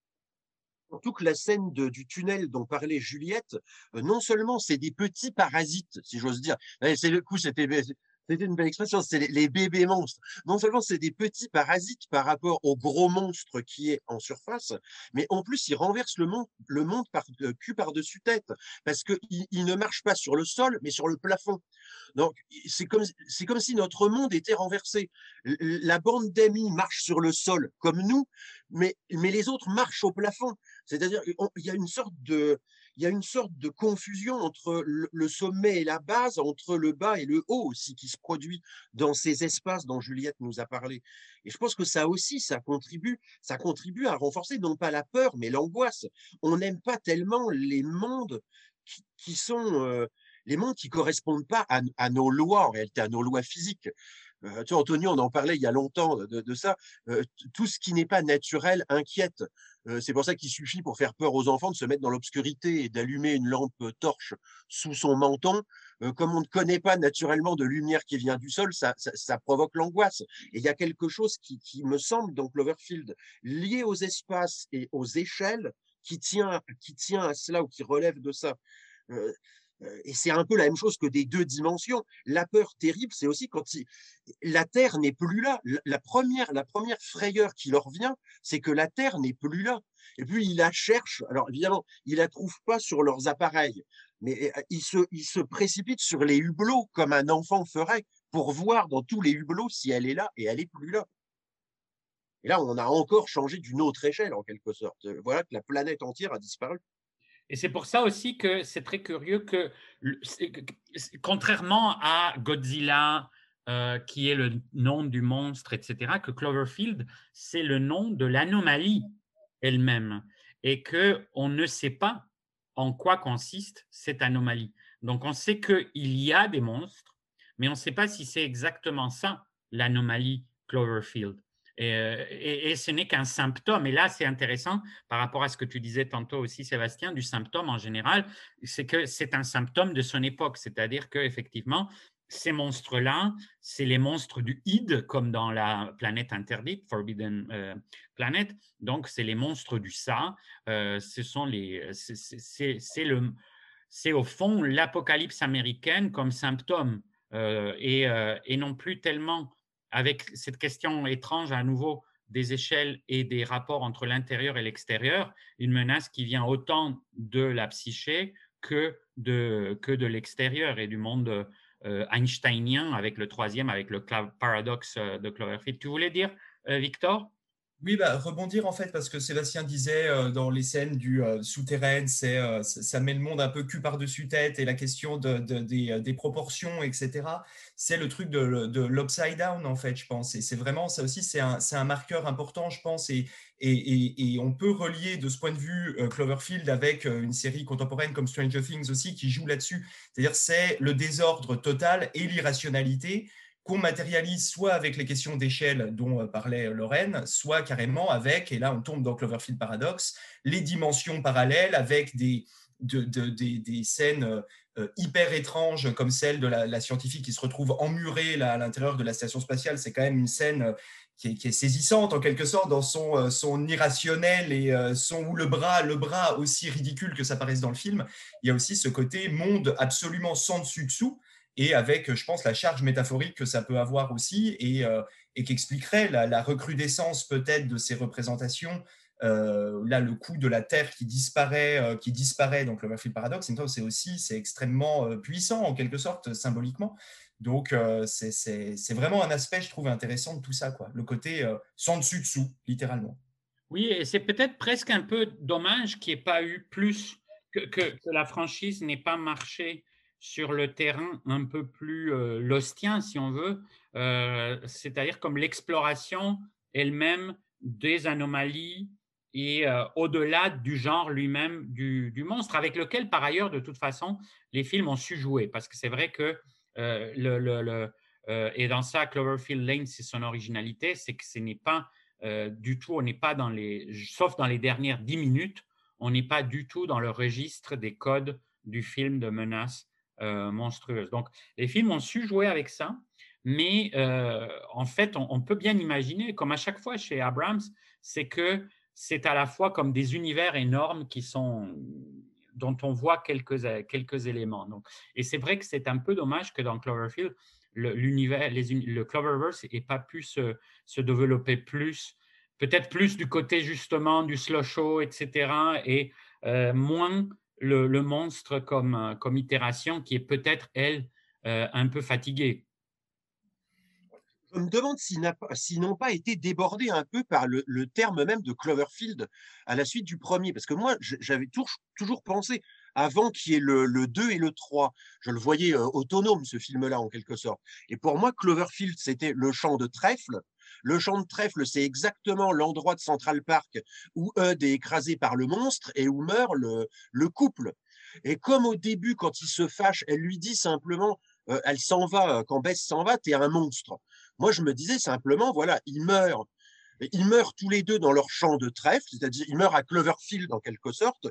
Surtout que la scène de- du tunnel dont parlait Juliette, euh, non seulement c'est des petits parasites, si j'ose dire, eh, c'est le coup, c'était c'était une belle expression, c'est les, les bébés monstres. Non seulement c'est des petits parasites par rapport au gros monstre qui est en surface, mais en plus ils renversent le monde, le monde par euh, cul par-dessus tête, parce que ils ils ne marchent pas sur le sol, mais sur le plafond. Donc, c'est comme, c'est comme si notre monde était renversé. La bande d'amis marche sur le sol comme nous, mais, mais les autres marchent au plafond. C'est-à-dire qu'il y a une sorte de, il y a une sorte de confusion entre le, le sommet et la base, entre le bas et le haut aussi, qui se produit dans ces espaces dont Juliette nous a parlé. Et je pense que ça aussi, ça contribue, ça contribue à renforcer non pas la peur, mais l'angoisse. On n'aime pas tellement les mondes qui, qui sont euh, les mondes qui correspondent pas à, à, nos lois, en réalité, à nos lois physiques. Euh, tu vois, Antonio, on en parlait il y a longtemps de, de ça. Euh, tout ce qui n'est pas naturel inquiète. Euh, c'est pour ça qu'il suffit, pour faire peur aux enfants, de se mettre dans l'obscurité et d'allumer une lampe torche sous son menton. Euh, comme on ne connaît pas naturellement de lumière qui vient du sol, ça, ça, ça provoque l'angoisse. Et il y a quelque chose qui, qui me semble dans Cloverfield, lié aux espaces et aux échelles, qui tient, qui tient à cela ou qui relève de ça. Euh, et c'est un peu la même chose que des deux dimensions. La peur terrible, c'est aussi quand il, la Terre n'est plus là. La première, la première frayeur qui leur vient, c'est que la Terre n'est plus là. Et puis ils la cherchent. Alors évidemment, ils la trouvent pas sur leurs appareils, mais ils se, ils se précipitent sur les hublots comme un enfant ferait pour voir dans tous les hublots si elle est là et elle est plus là. Et là, on a encore changé d'une autre échelle en quelque sorte. Voilà que la planète entière a disparu. Et c'est pour ça aussi que c'est très curieux que, contrairement à Godzilla, euh, qui est le nom du monstre, et cetera, que Cloverfield, c'est le nom de l'anomalie elle-même et qu'on ne sait pas en quoi consiste cette anomalie. Donc, on sait qu'il y a des monstres, mais on ne sait pas si c'est exactement ça, l'anomalie Cloverfield. Et, et, et ce n'est qu'un symptôme. Et là, c'est intéressant par rapport à ce que tu disais tantôt aussi, Sébastien, du symptôme en général, c'est que c'est un symptôme de son époque. C'est-à-dire qu'effectivement, ces monstres-là, c'est les monstres du id, comme dans la planète interdite, Forbidden euh, Planet. Donc, c'est les monstres du ça. Euh, ce sont les, c'est, c'est, c'est le, c'est au fond l'apocalypse américaine comme symptôme euh, et, euh, et non plus tellement avec cette question étrange à nouveau des échelles et des rapports entre l'intérieur et l'extérieur, une menace qui vient autant de la psyché que de, que de l'extérieur et du monde euh, einsteinien avec le troisième, avec le paradoxe de Cloverfield. Tu voulais dire, euh, Victor? Oui, bah, rebondir en fait, parce que Sébastien disait euh, dans les scènes du euh, souterraine, c'est, euh, ça ça met le monde un peu cul par-dessus tête et la question de, de- des, euh, des proportions, et cetera. C'est le truc de, de l'upside down en fait, je pense. Et c'est vraiment ça aussi, c'est un, c'est un marqueur important, je pense. Et, et, et, et on peut relier de ce point de vue euh, Cloverfield avec euh, une série contemporaine comme Stranger Things aussi qui joue là-dessus. C'est-à-dire c'est le désordre total et l'irrationalité qu'on matérialise soit avec les questions d'échelle dont euh, parlait Lorraine, soit carrément avec, et là on tombe dans Cloverfield Paradox, les dimensions parallèles avec des, de, de, des, des scènes euh, hyper étranges comme celle de la, la scientifique qui se retrouve emmurée là, à l'intérieur de la station spatiale. C'est quand même une scène euh, qui est, qui est saisissante en quelque sorte dans son, euh, son irrationnel et euh, son où le bras, le bras aussi ridicule que ça paraisse dans le film. Il y a aussi ce côté monde absolument sans dessus-dessous et avec, je pense, la charge métaphorique que ça peut avoir aussi et, euh, et qui expliquerait la, la recrudescence peut-être de ces représentations. Euh, là, le coup de la Terre qui disparaît, euh, qui disparaît, donc le Cloverfield Paradox, c'est aussi c'est extrêmement euh, puissant en quelque sorte symboliquement. Donc euh, c'est, c'est, c'est vraiment un aspect, je trouve, intéressant de tout ça, quoi. Le côté euh, sans dessus dessous, littéralement. Oui, et c'est peut-être presque un peu dommage qu'il n'y ait pas eu plus, que, que, que la franchise n'ait pas marché sur le terrain un peu plus euh, lostien, si on veut, euh, c'est-à-dire comme l'exploration elle-même des anomalies et euh, au-delà du genre lui-même du, du monstre, avec lequel, par ailleurs, de toute façon, les films ont su jouer. Parce que c'est vrai que, euh, le, le, le, euh, et dans ça, Cloverfield Lane, c'est son originalité, c'est que ce n'est pas euh, du tout, on n'est pas dans les, sauf dans les dernières dix minutes, on n'est pas du tout dans le registre des codes du film de menace euh, monstrueuse. Donc, les films ont su jouer avec ça, mais euh, en fait, on, on peut bien imaginer, comme à chaque fois chez Abrams, c'est que c'est à la fois comme des univers énormes qui sont, dont on voit quelques, quelques éléments. Donc, et c'est vrai que c'est un peu dommage que dans Cloverfield, le, l'univers, les, le Cloververse n'ait pas pu se, se développer plus, peut-être plus du côté justement du slow show, et cetera, et euh, moins le, le monstre comme, comme itération qui est peut-être, elle, euh, un peu fatiguée. Je me demande s'ils n'a pas- s'ils n'ont pas été débordés un peu par le, le terme même de Cloverfield à la suite du premier. Parce que moi, je- j'avais toujours, toujours pensé, avant qu'il y ait le, le deux et le trois, je le voyais euh, autonome, ce film-là, en quelque sorte. Et pour moi, Cloverfield, c'était le champ de trèfle. Le champ de trèfle, c'est exactement l'endroit de Central Park où Hud est écrasé par le monstre et où meurt le, le couple. Et comme au début, quand il se fâche, elle lui dit simplement, euh, elle s'en va, euh, quand Bess s'en va, t'es un monstre. Moi, je me disais simplement, voilà, ils meurent. Ils meurent tous les deux dans leur champ de trèfle, c'est-à-dire ils meurent à Cloverfield en quelque sorte,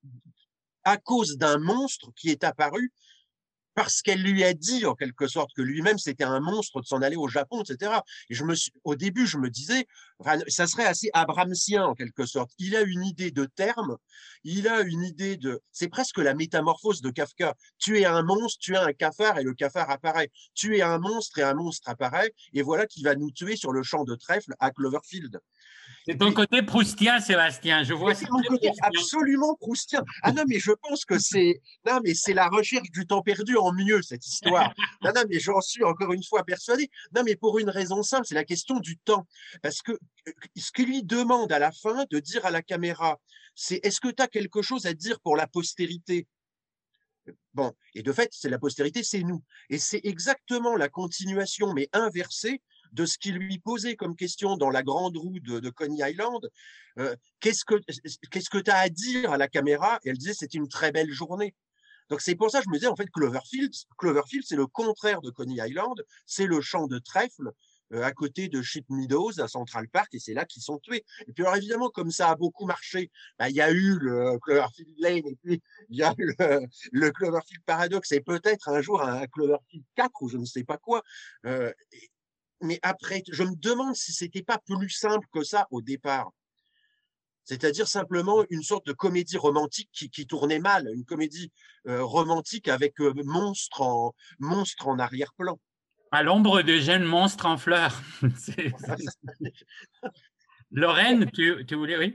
à cause d'un monstre qui est apparu parce qu'elle lui a dit en quelque sorte que lui-même c'était un monstre de s'en aller au Japon, et cetera. Et je me suis, au début, je me disais, enfin, ça serait assez abramsien en quelque sorte. Il a une idée de terme, il a une idée de, c'est presque la métamorphose de Kafka. Tu es un monstre, tu es un cafard et le cafard apparaît. Tu es un monstre et un monstre apparaît et voilà qui va nous tuer sur le champ de trèfle à Cloverfield. C'est Et ton puis, côté proustien, Sébastien. Je vois ça c'est mon très côté proustien. absolument proustien. Ah non, mais je pense que c'est non, mais c'est la recherche du temps perdu en mieux, cette histoire. Non, non, mais j'en suis encore une fois persuadé. Non, mais pour une raison simple, c'est la question du temps. Parce que ce qu'il lui demande à la fin de dire à la caméra, c'est est-ce que tu as quelque chose à dire pour la postérité? Bon, et de fait, c'est la postérité, c'est nous. Et c'est exactement la continuation, mais inversée, de ce qu'il lui posait comme question dans la grande roue de, de Coney Island. Euh, qu'est-ce que qu'est-ce que tu as à dire à la caméra? Et elle disait, c'était une très belle journée. Donc c'est pour ça que je me disais, en fait, Cloverfield, Cloverfield, c'est le contraire de Coney Island, c'est le champ de trèfle euh, à côté de Ship Meadows, à Central Park, et c'est là qu'ils sont tués. Et puis alors évidemment, comme ça a beaucoup marché, bah, il y a eu le Cloverfield Lane, et puis il y a le, le Cloverfield Paradox, et peut-être un jour un Cloverfield quatre, ou je ne sais pas quoi. Euh, mais après, je me demande si c'était pas plus simple que ça au départ. C'est-à-dire simplement une sorte de comédie romantique qui, qui tournait mal, une comédie euh, romantique avec euh, monstre en, monstre en arrière-plan. À l'ombre de jeunes monstres en fleurs. C'est, c'est... Lorraine, tu, tu voulais, oui?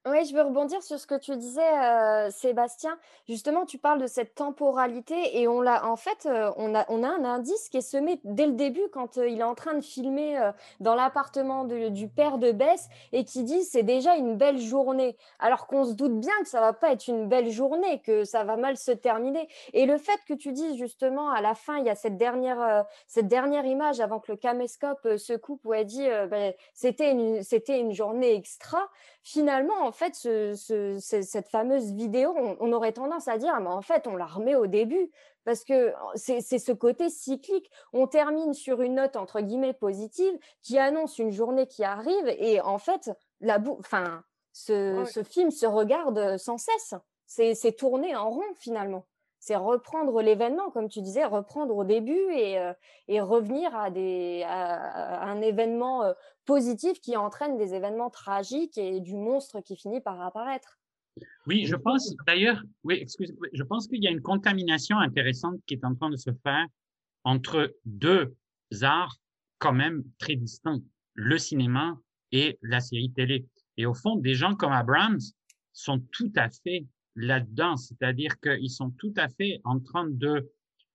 Oui, je veux rebondir sur ce que tu disais, heu, Sébastien. Justement, tu parles de cette temporalité et on l'a en fait, heu, on a on a un indice qui est semé dès le début quand, heu, il est en train de filmer, heu, dans l'appartement de du père de Bess et qui dit: «C'est déjà une belle journée». Alors qu'on se doute bien que ça va pas être une belle journée, que ça va mal se terminer et le fait que tu dises justement à la fin, il y a cette dernière, heu, cette dernière image avant que le caméscope, heu, se coupe où elle dit, heu, beh: «C'était une c'était une journée extra». Finalement, en fait, ce ce ce cette fameuse vidéo, on on aurait tendance à dire: «Mais en fait, on la remet au début» parce que c'est c'est ce côté cyclique. On termine sur une note entre guillemets «positive» qui annonce une journée qui arrive et en fait, la bou enfin, ce Ouais. ce film se regarde, sans cesse. C'est c'est tourner en rond finalement. C'est reprendre l'événement, comme tu disais, reprendre au début et heu et revenir à des à à un événement, heu, positif qui entraîne des événements tragiques et du monstre qui finit par apparaître. Oui, je pense d'ailleurs, oui, excusez, oui, je pense qu'il y a une contamination intéressante qui est en train de se faire entre deux arts quand même très distincts, le cinéma et la série télé. Et au fond, des gens comme Abrams sont tout à fait là-dedans, c'est-à-dire qu'ils sont tout à fait en train de,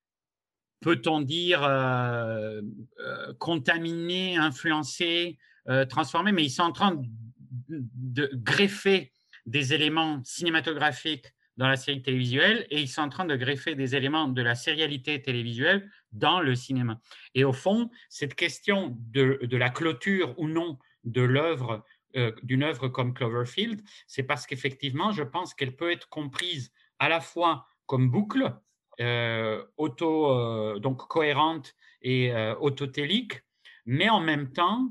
peut-on dire, euh, euh, contaminer, influencer, euh, transformer, mais ils sont en train de, de greffer des éléments cinématographiques dans la série télévisuelle et ils sont en train de greffer des éléments de la sérialité télévisuelle dans le cinéma. Et au fond, cette question de, de la clôture ou non de l'œuvre, euh, d'une œuvre comme Cloverfield, c'est parce qu'effectivement, je pense qu'elle peut être comprise à la fois comme boucle, euh, auto, euh, donc cohérente et euh, autotélique, mais en même temps,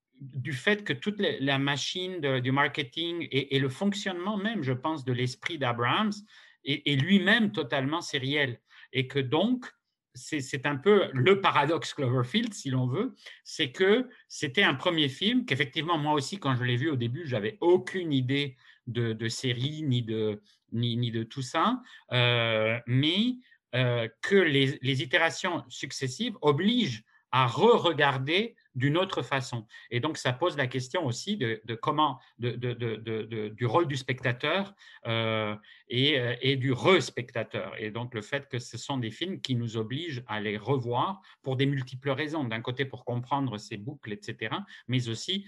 du fait que toute la machine de, du marketing et, et, le fonctionnement même, je pense, de l'esprit d'Abrams est, est lui-même totalement sériel. Et que donc, c'est un peu le paradoxe Cloverfield, si l'on veut, c'est que c'était un premier film qu'effectivement, moi aussi, quand je l'ai vu au début, j'avais aucune idée de, de série ni de, ni, ni de tout ça, euh, mais euh, que les, les itérations successives obligent à re-regarder d'une autre façon. Et donc, ça pose la question aussi de, de comment, de, de, de, du rôle du spectateur euh, et, et du re-spectateur. Et donc, le fait que ce sont des films qui nous obligent à les revoir pour des multiples raisons. D'un côté, pour comprendre ces boucles, et cetera, mais aussi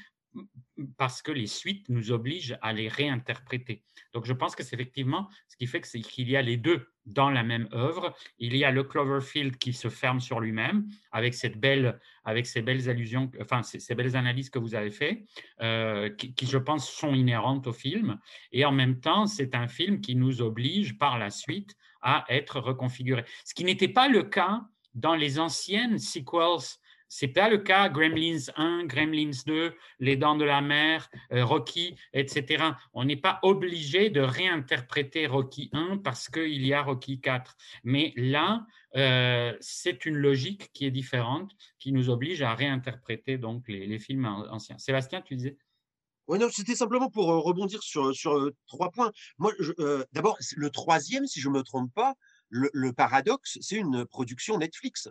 parce que les suites nous obligent à les réinterpréter. Donc, je pense que c'est effectivement ce qui fait qu'il y a les deux dans la même œuvre. Il y a le Cloverfield qui se ferme sur lui-même avec cette belle, avec ces belles allusions, enfin ces, ces belles analyses que vous avez faites, euh, qui, qui, je pense, sont inhérentes au film. Et en même temps, c'est un film qui nous oblige par la suite à être reconfiguré. Ce qui n'était pas le cas dans les anciennes sequels. Ce n'est pas le cas Gremlins un, Gremlins deux, Les Dents de la Mer, euh, Rocky, et cetera. On n'est pas obligé de réinterpréter Rocky un parce qu'il y a Rocky quatre. Mais là, euh, c'est une logique qui est différente, qui nous oblige à réinterpréter donc les, les films anciens. Sébastien, tu disais? Oui, non, c'était simplement pour euh, rebondir sur, sur euh, trois points. Moi, euh, d'abord, le troisième, si je ne me trompe pas, le, le Paradoxe, c'est une production Netflix.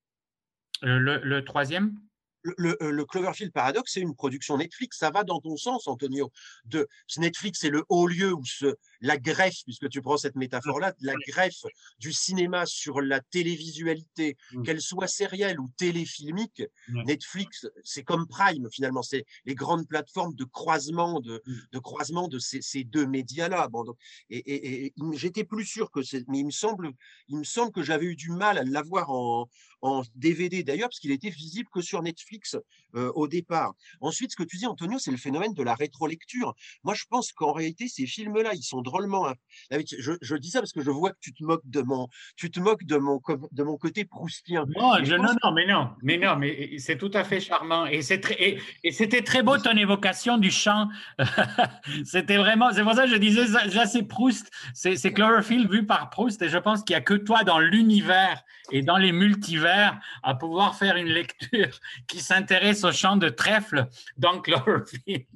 Euh, le, le troisième? Le, le, le Cloverfield Paradox, c'est une production Netflix. Ça va dans ton sens, Antonio. De, Netflix, c'est le haut lieu où se, la greffe, puisque tu prends cette métaphore-là, la greffe du cinéma sur la télévisualité, mmh. qu'elle soit sérielle ou téléfilmique. Mmh. Netflix, c'est comme Prime, finalement. C'est les grandes plateformes de croisement de, mmh. de, croisement de ces, ces deux médias-là. Bon, donc, et, et, et j'étais plus sûr que c'est. Mais il me semble, il me semble que j'avais eu du mal à l'avoir en, en D V D, d'ailleurs, parce qu'il était visible que sur Netflix. Euh, au départ. Ensuite, ce que tu dis, Antonio, c'est le phénomène de la rétrolecture. Moi, je pense qu'en réalité, ces films-là, ils sont drôlement. Je, je dis ça parce que je vois que tu te moques de mon, tu te moques de mon, de mon côté proustien. Non, je, non, non, mais non, mais non, mais c'est tout à fait charmant. Et c'était très, très beau ton évocation du chant. C'était vraiment, c'est pour ça que je disais, là, c'est Proust, c'est Cloverfield vu par Proust. Et je pense qu'il n'y a que toi dans l'univers et dans les multivers à pouvoir faire une lecture qui s'intéresse au chant de trèfle dans Cloverfield.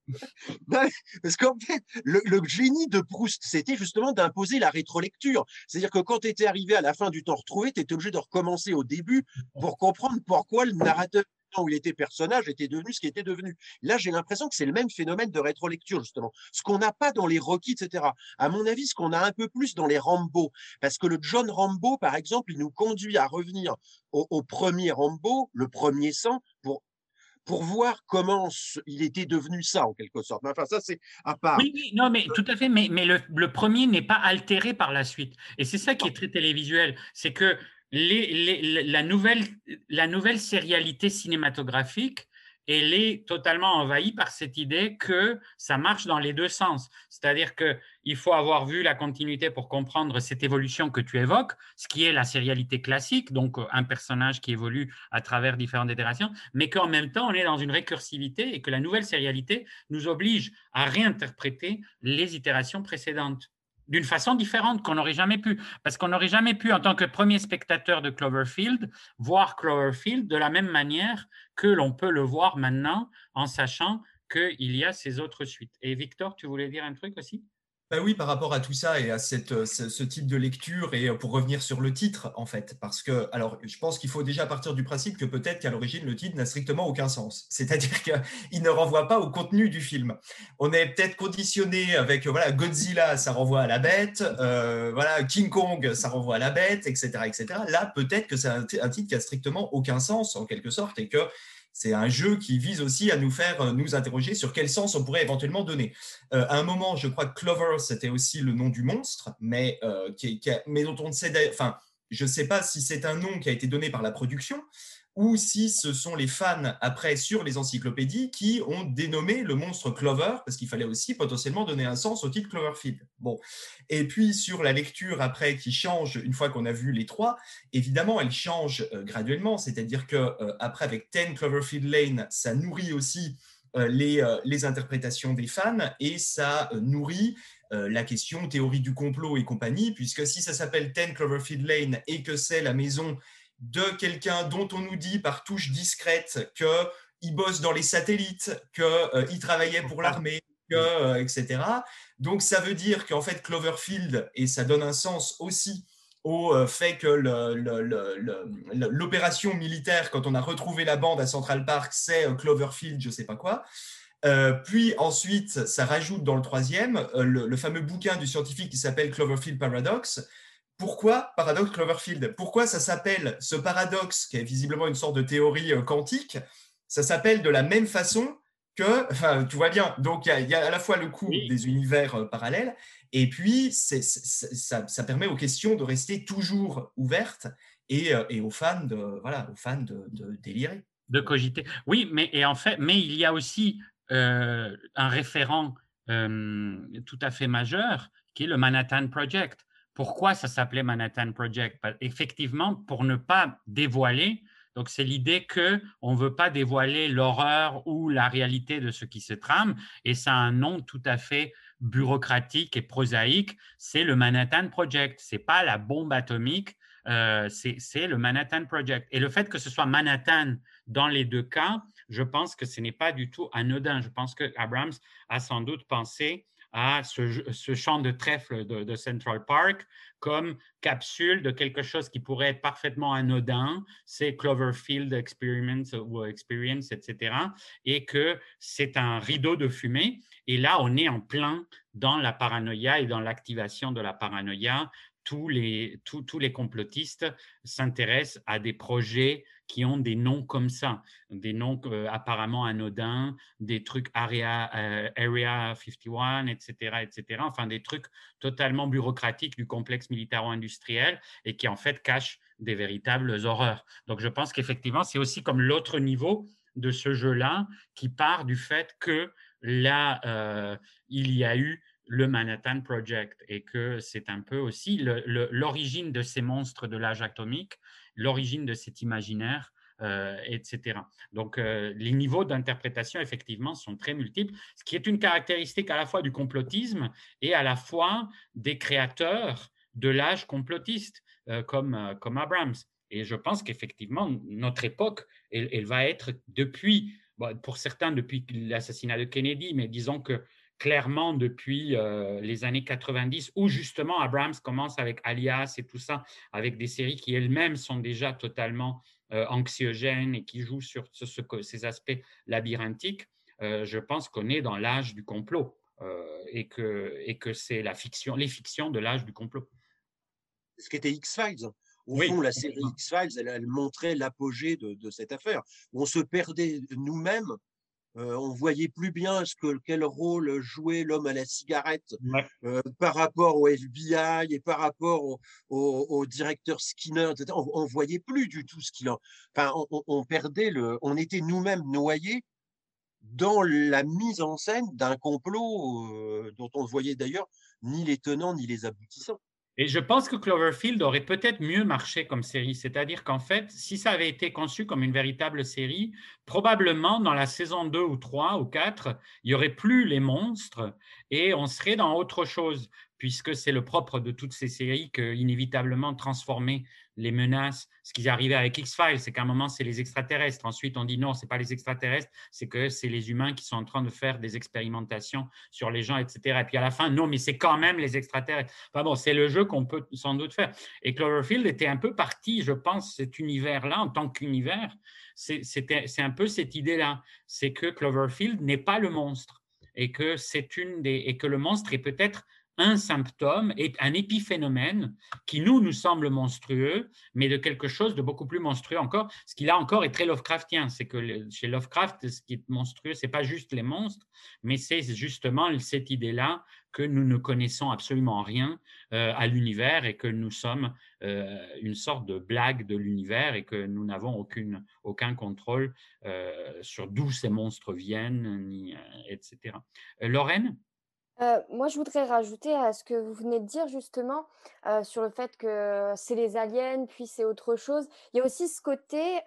Parce qu'en fait, le, le génie de Proust, c'était justement d'imposer la rétrolecture. C'est-à-dire que quand tu étais arrivé à la fin du temps retrouvé, tu étais obligé de recommencer au début pour comprendre pourquoi le narrateur où il était personnage était devenu ce qu'il était devenu. Là, j'ai l'impression que c'est le même phénomène de rétrolecture, justement. Ce qu'on n'a pas dans les Rocky, et cetera. À mon avis, ce qu'on a un peu plus dans les Rambo. Parce que le John Rambo, par exemple, il nous conduit à revenir au, au premier Rambo, le premier sang, pour, pour voir comment ce- il était devenu ça, en quelque sorte. Mais enfin, ça, c'est à part. Oui, oui, non, mais tout à fait. Mais, mais le, le premier n'est pas altéré par la suite. Et c'est ça qui est très télévisuel. C'est que les, les- la, nouvelle, la nouvelle sérialité cinématographique, elle est totalement envahie par cette idée que ça marche dans les deux sens. C'est-à-dire qu'il faut avoir vu la continuité pour comprendre cette évolution que tu évoques, ce qui est la sérialité classique, donc un personnage qui évolue à travers différentes itérations, mais qu'en même temps, on est dans une récursivité et que la nouvelle sérialité nous oblige à réinterpréter les itérations précédentes d'une façon différente qu'on n'aurait jamais pu. Parce qu'on n'aurait jamais pu, en tant que premier spectateur de Cloverfield, voir Cloverfield de la même manière que l'on peut le voir maintenant en sachant qu'il y a ces autres suites. Et Victor, tu voulais dire un truc aussi? Ben oui, par rapport à tout ça et à cette, ce, ce type de lecture, et pour revenir sur le titre, en fait, parce que, alors, je pense qu'il faut déjà partir du principe que peut-être qu'à l'origine, le titre n'a strictement aucun sens. C'est-à-dire qu'il ne renvoie pas au contenu du film. On est peut-être conditionné avec, voilà, Godzilla, ça renvoie à la bête, euh, voilà, King Kong, ça renvoie à la bête, et cetera, et cetera. Là, peut-être que c'est un, un titre qui a strictement aucun sens, en quelque sorte, et que c'est un jeu qui vise aussi à nous faire nous interroger sur quel sens on pourrait éventuellement donner. Euh, à un moment, je crois que Clover, c'était aussi le nom du monstre, mais, euh, qui, qui a, mais dont on ne sait d'ailleurs, enfin, je ne sais pas si c'est un nom qui a été donné par la production ou si ce sont les fans après sur les encyclopédies qui ont dénommé le monstre Clover, parce qu'il fallait aussi potentiellement donner un sens au titre Cloverfield. Bon. Et puis sur la lecture après qui change une fois qu'on a vu les trois, évidemment elle change euh, graduellement, c'est-à-dire que euh, après avec dix Cloverfield Lane, ça nourrit aussi euh, les, euh, les interprétations des fans et ça euh, nourrit euh, la question théorie du complot et compagnie, puisque si ça s'appelle dix Cloverfield Lane et que c'est la maison de quelqu'un dont on nous dit par touche discrète qu'il bosse dans les satellites, qu'il euh, travaillait pour l'armée, que, euh, et cetera. Donc ça veut dire qu'en fait Cloverfield, et ça donne un sens aussi au euh, fait que le, le, le, l'opération militaire, quand on a retrouvé la bande à Central Park, c'est euh, Cloverfield, je sais pas quoi. Euh, puis ensuite, ça rajoute dans le troisième euh, le, le fameux bouquin du scientifique qui s'appelle Cloverfield Paradox. Pourquoi paradoxe Cloverfield? Pourquoi ça s'appelle ce paradoxe, qui est visiblement une sorte de théorie euh, quantique, ça s'appelle de la même façon que, enfin, tu vois bien, donc il y, y a à la fois le coup Oui. des univers euh, parallèles, et puis c'est, c'est, ça, ça permet aux questions de rester toujours ouvertes et, euh, et aux fans de, voilà, aux fans de, de délirer. De cogiter. Oui, mais, et en fait, mais il y a aussi euh, un référent euh, tout à fait majeur qui est le Manhattan Project. Pourquoi ça s'appelait Manhattan Project? Effectivement, pour ne pas dévoiler. Donc, c'est l'idée qu'on ne veut pas dévoiler l'horreur ou la réalité de ce qui se trame. Et ça a un nom tout à fait bureaucratique et prosaïque. C'est le Manhattan Project. Ce n'est pas la bombe atomique. Euh, c'est, c'est le Manhattan Project. Et le fait que ce soit Manhattan dans les deux cas, je pense que ce n'est pas du tout anodin. Je pense que Abrams a sans doute pensé à ce, ce champ de trèfle de, de Central Park comme capsule de quelque chose qui pourrait être parfaitement anodin, c'est Cloverfield Experiment ou Experience, et cetera, et que c'est un rideau de fumée. Et là, on est en plein dans la paranoïa et dans l'activation de la paranoïa. Tous les, tous, tous les complotistes s'intéressent à des projets qui ont des noms comme ça, des noms euh, apparemment anodins, des trucs Area, euh, Area cinquante et un, et cetera, et cetera. Enfin, des trucs totalement bureaucratiques du complexe militaro-industriel et qui en fait cachent des véritables horreurs. Donc, je pense qu'effectivement, c'est aussi comme l'autre niveau de ce jeu-là qui part du fait que là, euh, il y a eu le Manhattan Project et que c'est un peu aussi le, le, l'origine de ces monstres de l'âge atomique, l'origine de cet imaginaire, euh, et cetera. Donc, euh, les niveaux d'interprétation, effectivement, sont très multiples, ce qui est une caractéristique à la fois du complotisme et à la fois des créateurs de l'âge complotiste, euh, comme, euh, comme Abrams. Et je pense qu'effectivement, notre époque, elle, elle va être depuis, bon, pour certains depuis l'assassinat de Kennedy, mais disons que clairement depuis euh, les années quatre-vingt-dix, où justement Abrams commence avec Alias et tout ça, avec des séries qui elles-mêmes sont déjà totalement euh, anxiogènes et qui jouent sur ce, ce, ces aspects labyrinthiques. Euh, je pense qu'on est dans l'âge du complot euh, et que, et que c'est la fiction, les fictions de l'âge du complot. Ce qu'était X-Files. Au Oui. fond, la série X-Files, elle, elle montrait l'apogée de, de cette affaire. On se perdait nous-mêmes. Euh, on voyait plus bien ce que, quel rôle jouait l'homme à la cigarette Ouais. euh, par rapport au F B I et par rapport au, au, au directeur Skinner, et cetera. On, on voyait plus du tout ce qu'il en. Enfin, on, on perdait le. On était nous-mêmes noyés dans la mise en scène d'un complot euh, dont on ne voyait d'ailleurs ni les tenants ni les aboutissants. Et je pense que Cloverfield aurait peut-être mieux marché comme série. C'est-à-dire qu'en fait, si ça avait été conçu comme une véritable série, probablement dans la saison deux ou trois ou quatre, il n'y aurait plus les monstres et on serait dans autre chose, puisque c'est le propre de toutes ces séries que, inévitablement, transformer les menaces. Ce qui est arrivé avec X-Files, c'est qu'à un moment, c'est les extraterrestres. Ensuite, on dit non, ce n'est pas les extraterrestres, c'est que c'est les humains qui sont en train de faire des expérimentations sur les gens, et cetera. Et puis à la fin, non, mais c'est quand même les extraterrestres. Enfin bon, c'est le jeu qu'on peut sans doute faire. Et Cloverfield était un peu parti, je pense, cet univers-là, en tant qu'univers, c'est, c'était, c'est un peu cette idée-là. C'est que Cloverfield n'est pas le monstre et que, c'est une des, et que le monstre est peut-être un symptôme, et un épiphénomène qui nous, nous semble monstrueux, mais de quelque chose de beaucoup plus monstrueux encore. Ce qui là encore est très Lovecraftien, c'est que chez Lovecraft, ce qui est monstrueux, ce n'est pas juste les monstres, mais c'est justement cette idée-là que nous ne connaissons absolument rien euh, à l'univers et que nous sommes euh, une sorte de blague de l'univers et que nous n'avons aucune, aucun contrôle euh, sur d'où ces monstres viennent, ni, euh, et cetera. Euh, Lorraine? Euh, moi, je voudrais rajouter à ce que vous venez de dire justement euh, sur le fait que c'est les aliens, puis c'est autre chose. Il y a aussi ce côté,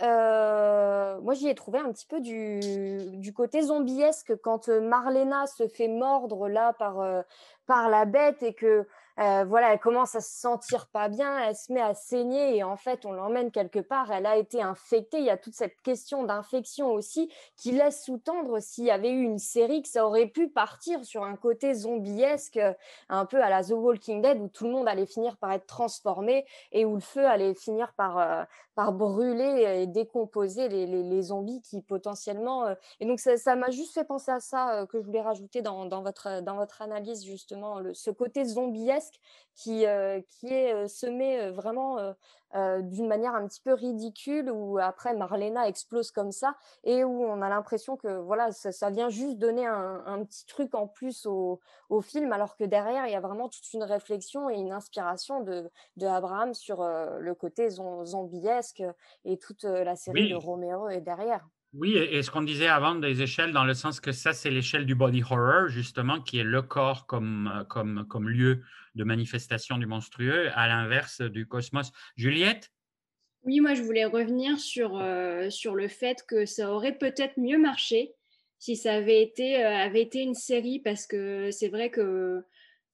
euh, moi j'y ai trouvé un petit peu du, du côté zombiesque quand euh, Marlena se fait mordre là par, euh, par la bête et que euh, voilà, elle commence à se sentir pas bien, elle se met à saigner et en fait on l'emmène quelque part, elle a été infectée. Il y a toute cette question d'infection aussi qui laisse sous-tendre s'il y avait eu une série que ça aurait pu partir sur un côté zombiesque, un peu à la The Walking Dead, où tout le monde allait finir par être transformé et où le feu allait finir par, euh, par brûler et décomposer les, les, les zombies qui potentiellement… Euh... Et donc ça, ça m'a juste fait penser à ça euh, que je voulais rajouter dans, dans, votre, dans votre analyse, justement, le, ce côté zombiesque qui, euh, qui est euh, semé euh, vraiment… Euh, Euh, d'une manière un petit peu ridicule où après Marlena explose comme ça et où on a l'impression que voilà ça, ça vient juste donner un, un petit truc en plus au, au film alors que derrière il y a vraiment toute une réflexion et une inspiration de, de Abraham sur euh, le côté zombiesque et toute euh, la série de Oui. Romero est derrière. Oui, et ce qu'on disait avant des échelles, dans le sens que ça, c'est l'échelle du body horror, justement, qui est le corps comme, comme, comme lieu de manifestation du monstrueux, à l'inverse du cosmos. Juliette? Oui, moi, je voulais revenir sur, euh, sur le fait que ça aurait peut-être mieux marché si ça avait été, euh, avait été une série, parce que c'est vrai que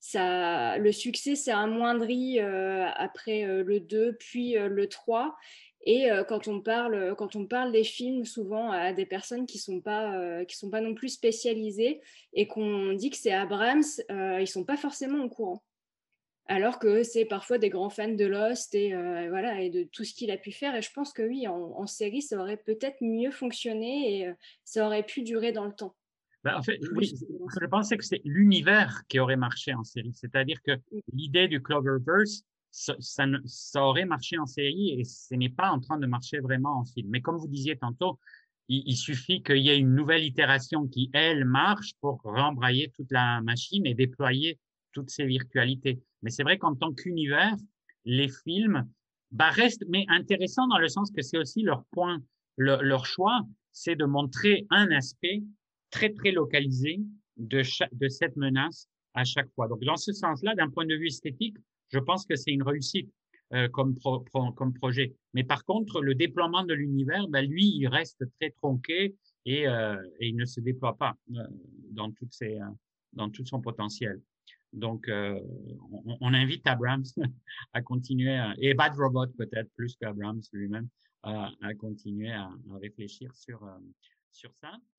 ça, le succès s'est amoindri euh, après euh, le deux, puis euh, le trois. Et euh, quand on parle, quand on parle des films, souvent à des personnes qui ne sont, pas, euh, qui sont pas non plus spécialisées et qu'on dit que c'est Abrams, euh, ils ne sont pas forcément au courant. Alors que c'est parfois des grands fans de Lost et, euh, voilà, et de tout ce qu'il a pu faire. Et je pense que oui, en, en série, ça aurait peut-être mieux fonctionné et euh, ça aurait pu durer dans le temps. Ben, en fait, oui, Plus. je pensais que c'est l'univers qui aurait marché en série. C'est-à-dire que l'idée du Cloververse, ça, ça, ne- ça aurait marché en série et ce n'est pas en train de marcher vraiment en film. Mais comme vous disiez tantôt, il, il suffit qu'il y ait une nouvelle itération qui, elle, marche pour rembrayer toute la machine et déployer toutes ces virtualités. Mais c'est vrai qu'en tant qu'univers, les films bah, restent mais intéressants dans le sens que c'est aussi leur point, le- leur choix, c'est de montrer un aspect très, très localisé de, chaque, de cette menace à chaque fois. Donc, dans ce sens-là, d'un point de vue esthétique, je pense que c'est une réussite euh, comme, pro, pro, comme projet. Mais par contre, le déploiement de l'univers, ben, lui, il reste très tronqué et, euh, et il ne se déploie pas euh, dans, toutes ses, euh, dans tout son potentiel. Donc, euh, on, on invite Abrams à continuer, à, et Bad Robot peut-être plus qu'Abrams lui-même, à, à continuer à, à réfléchir sur, euh, sur ça.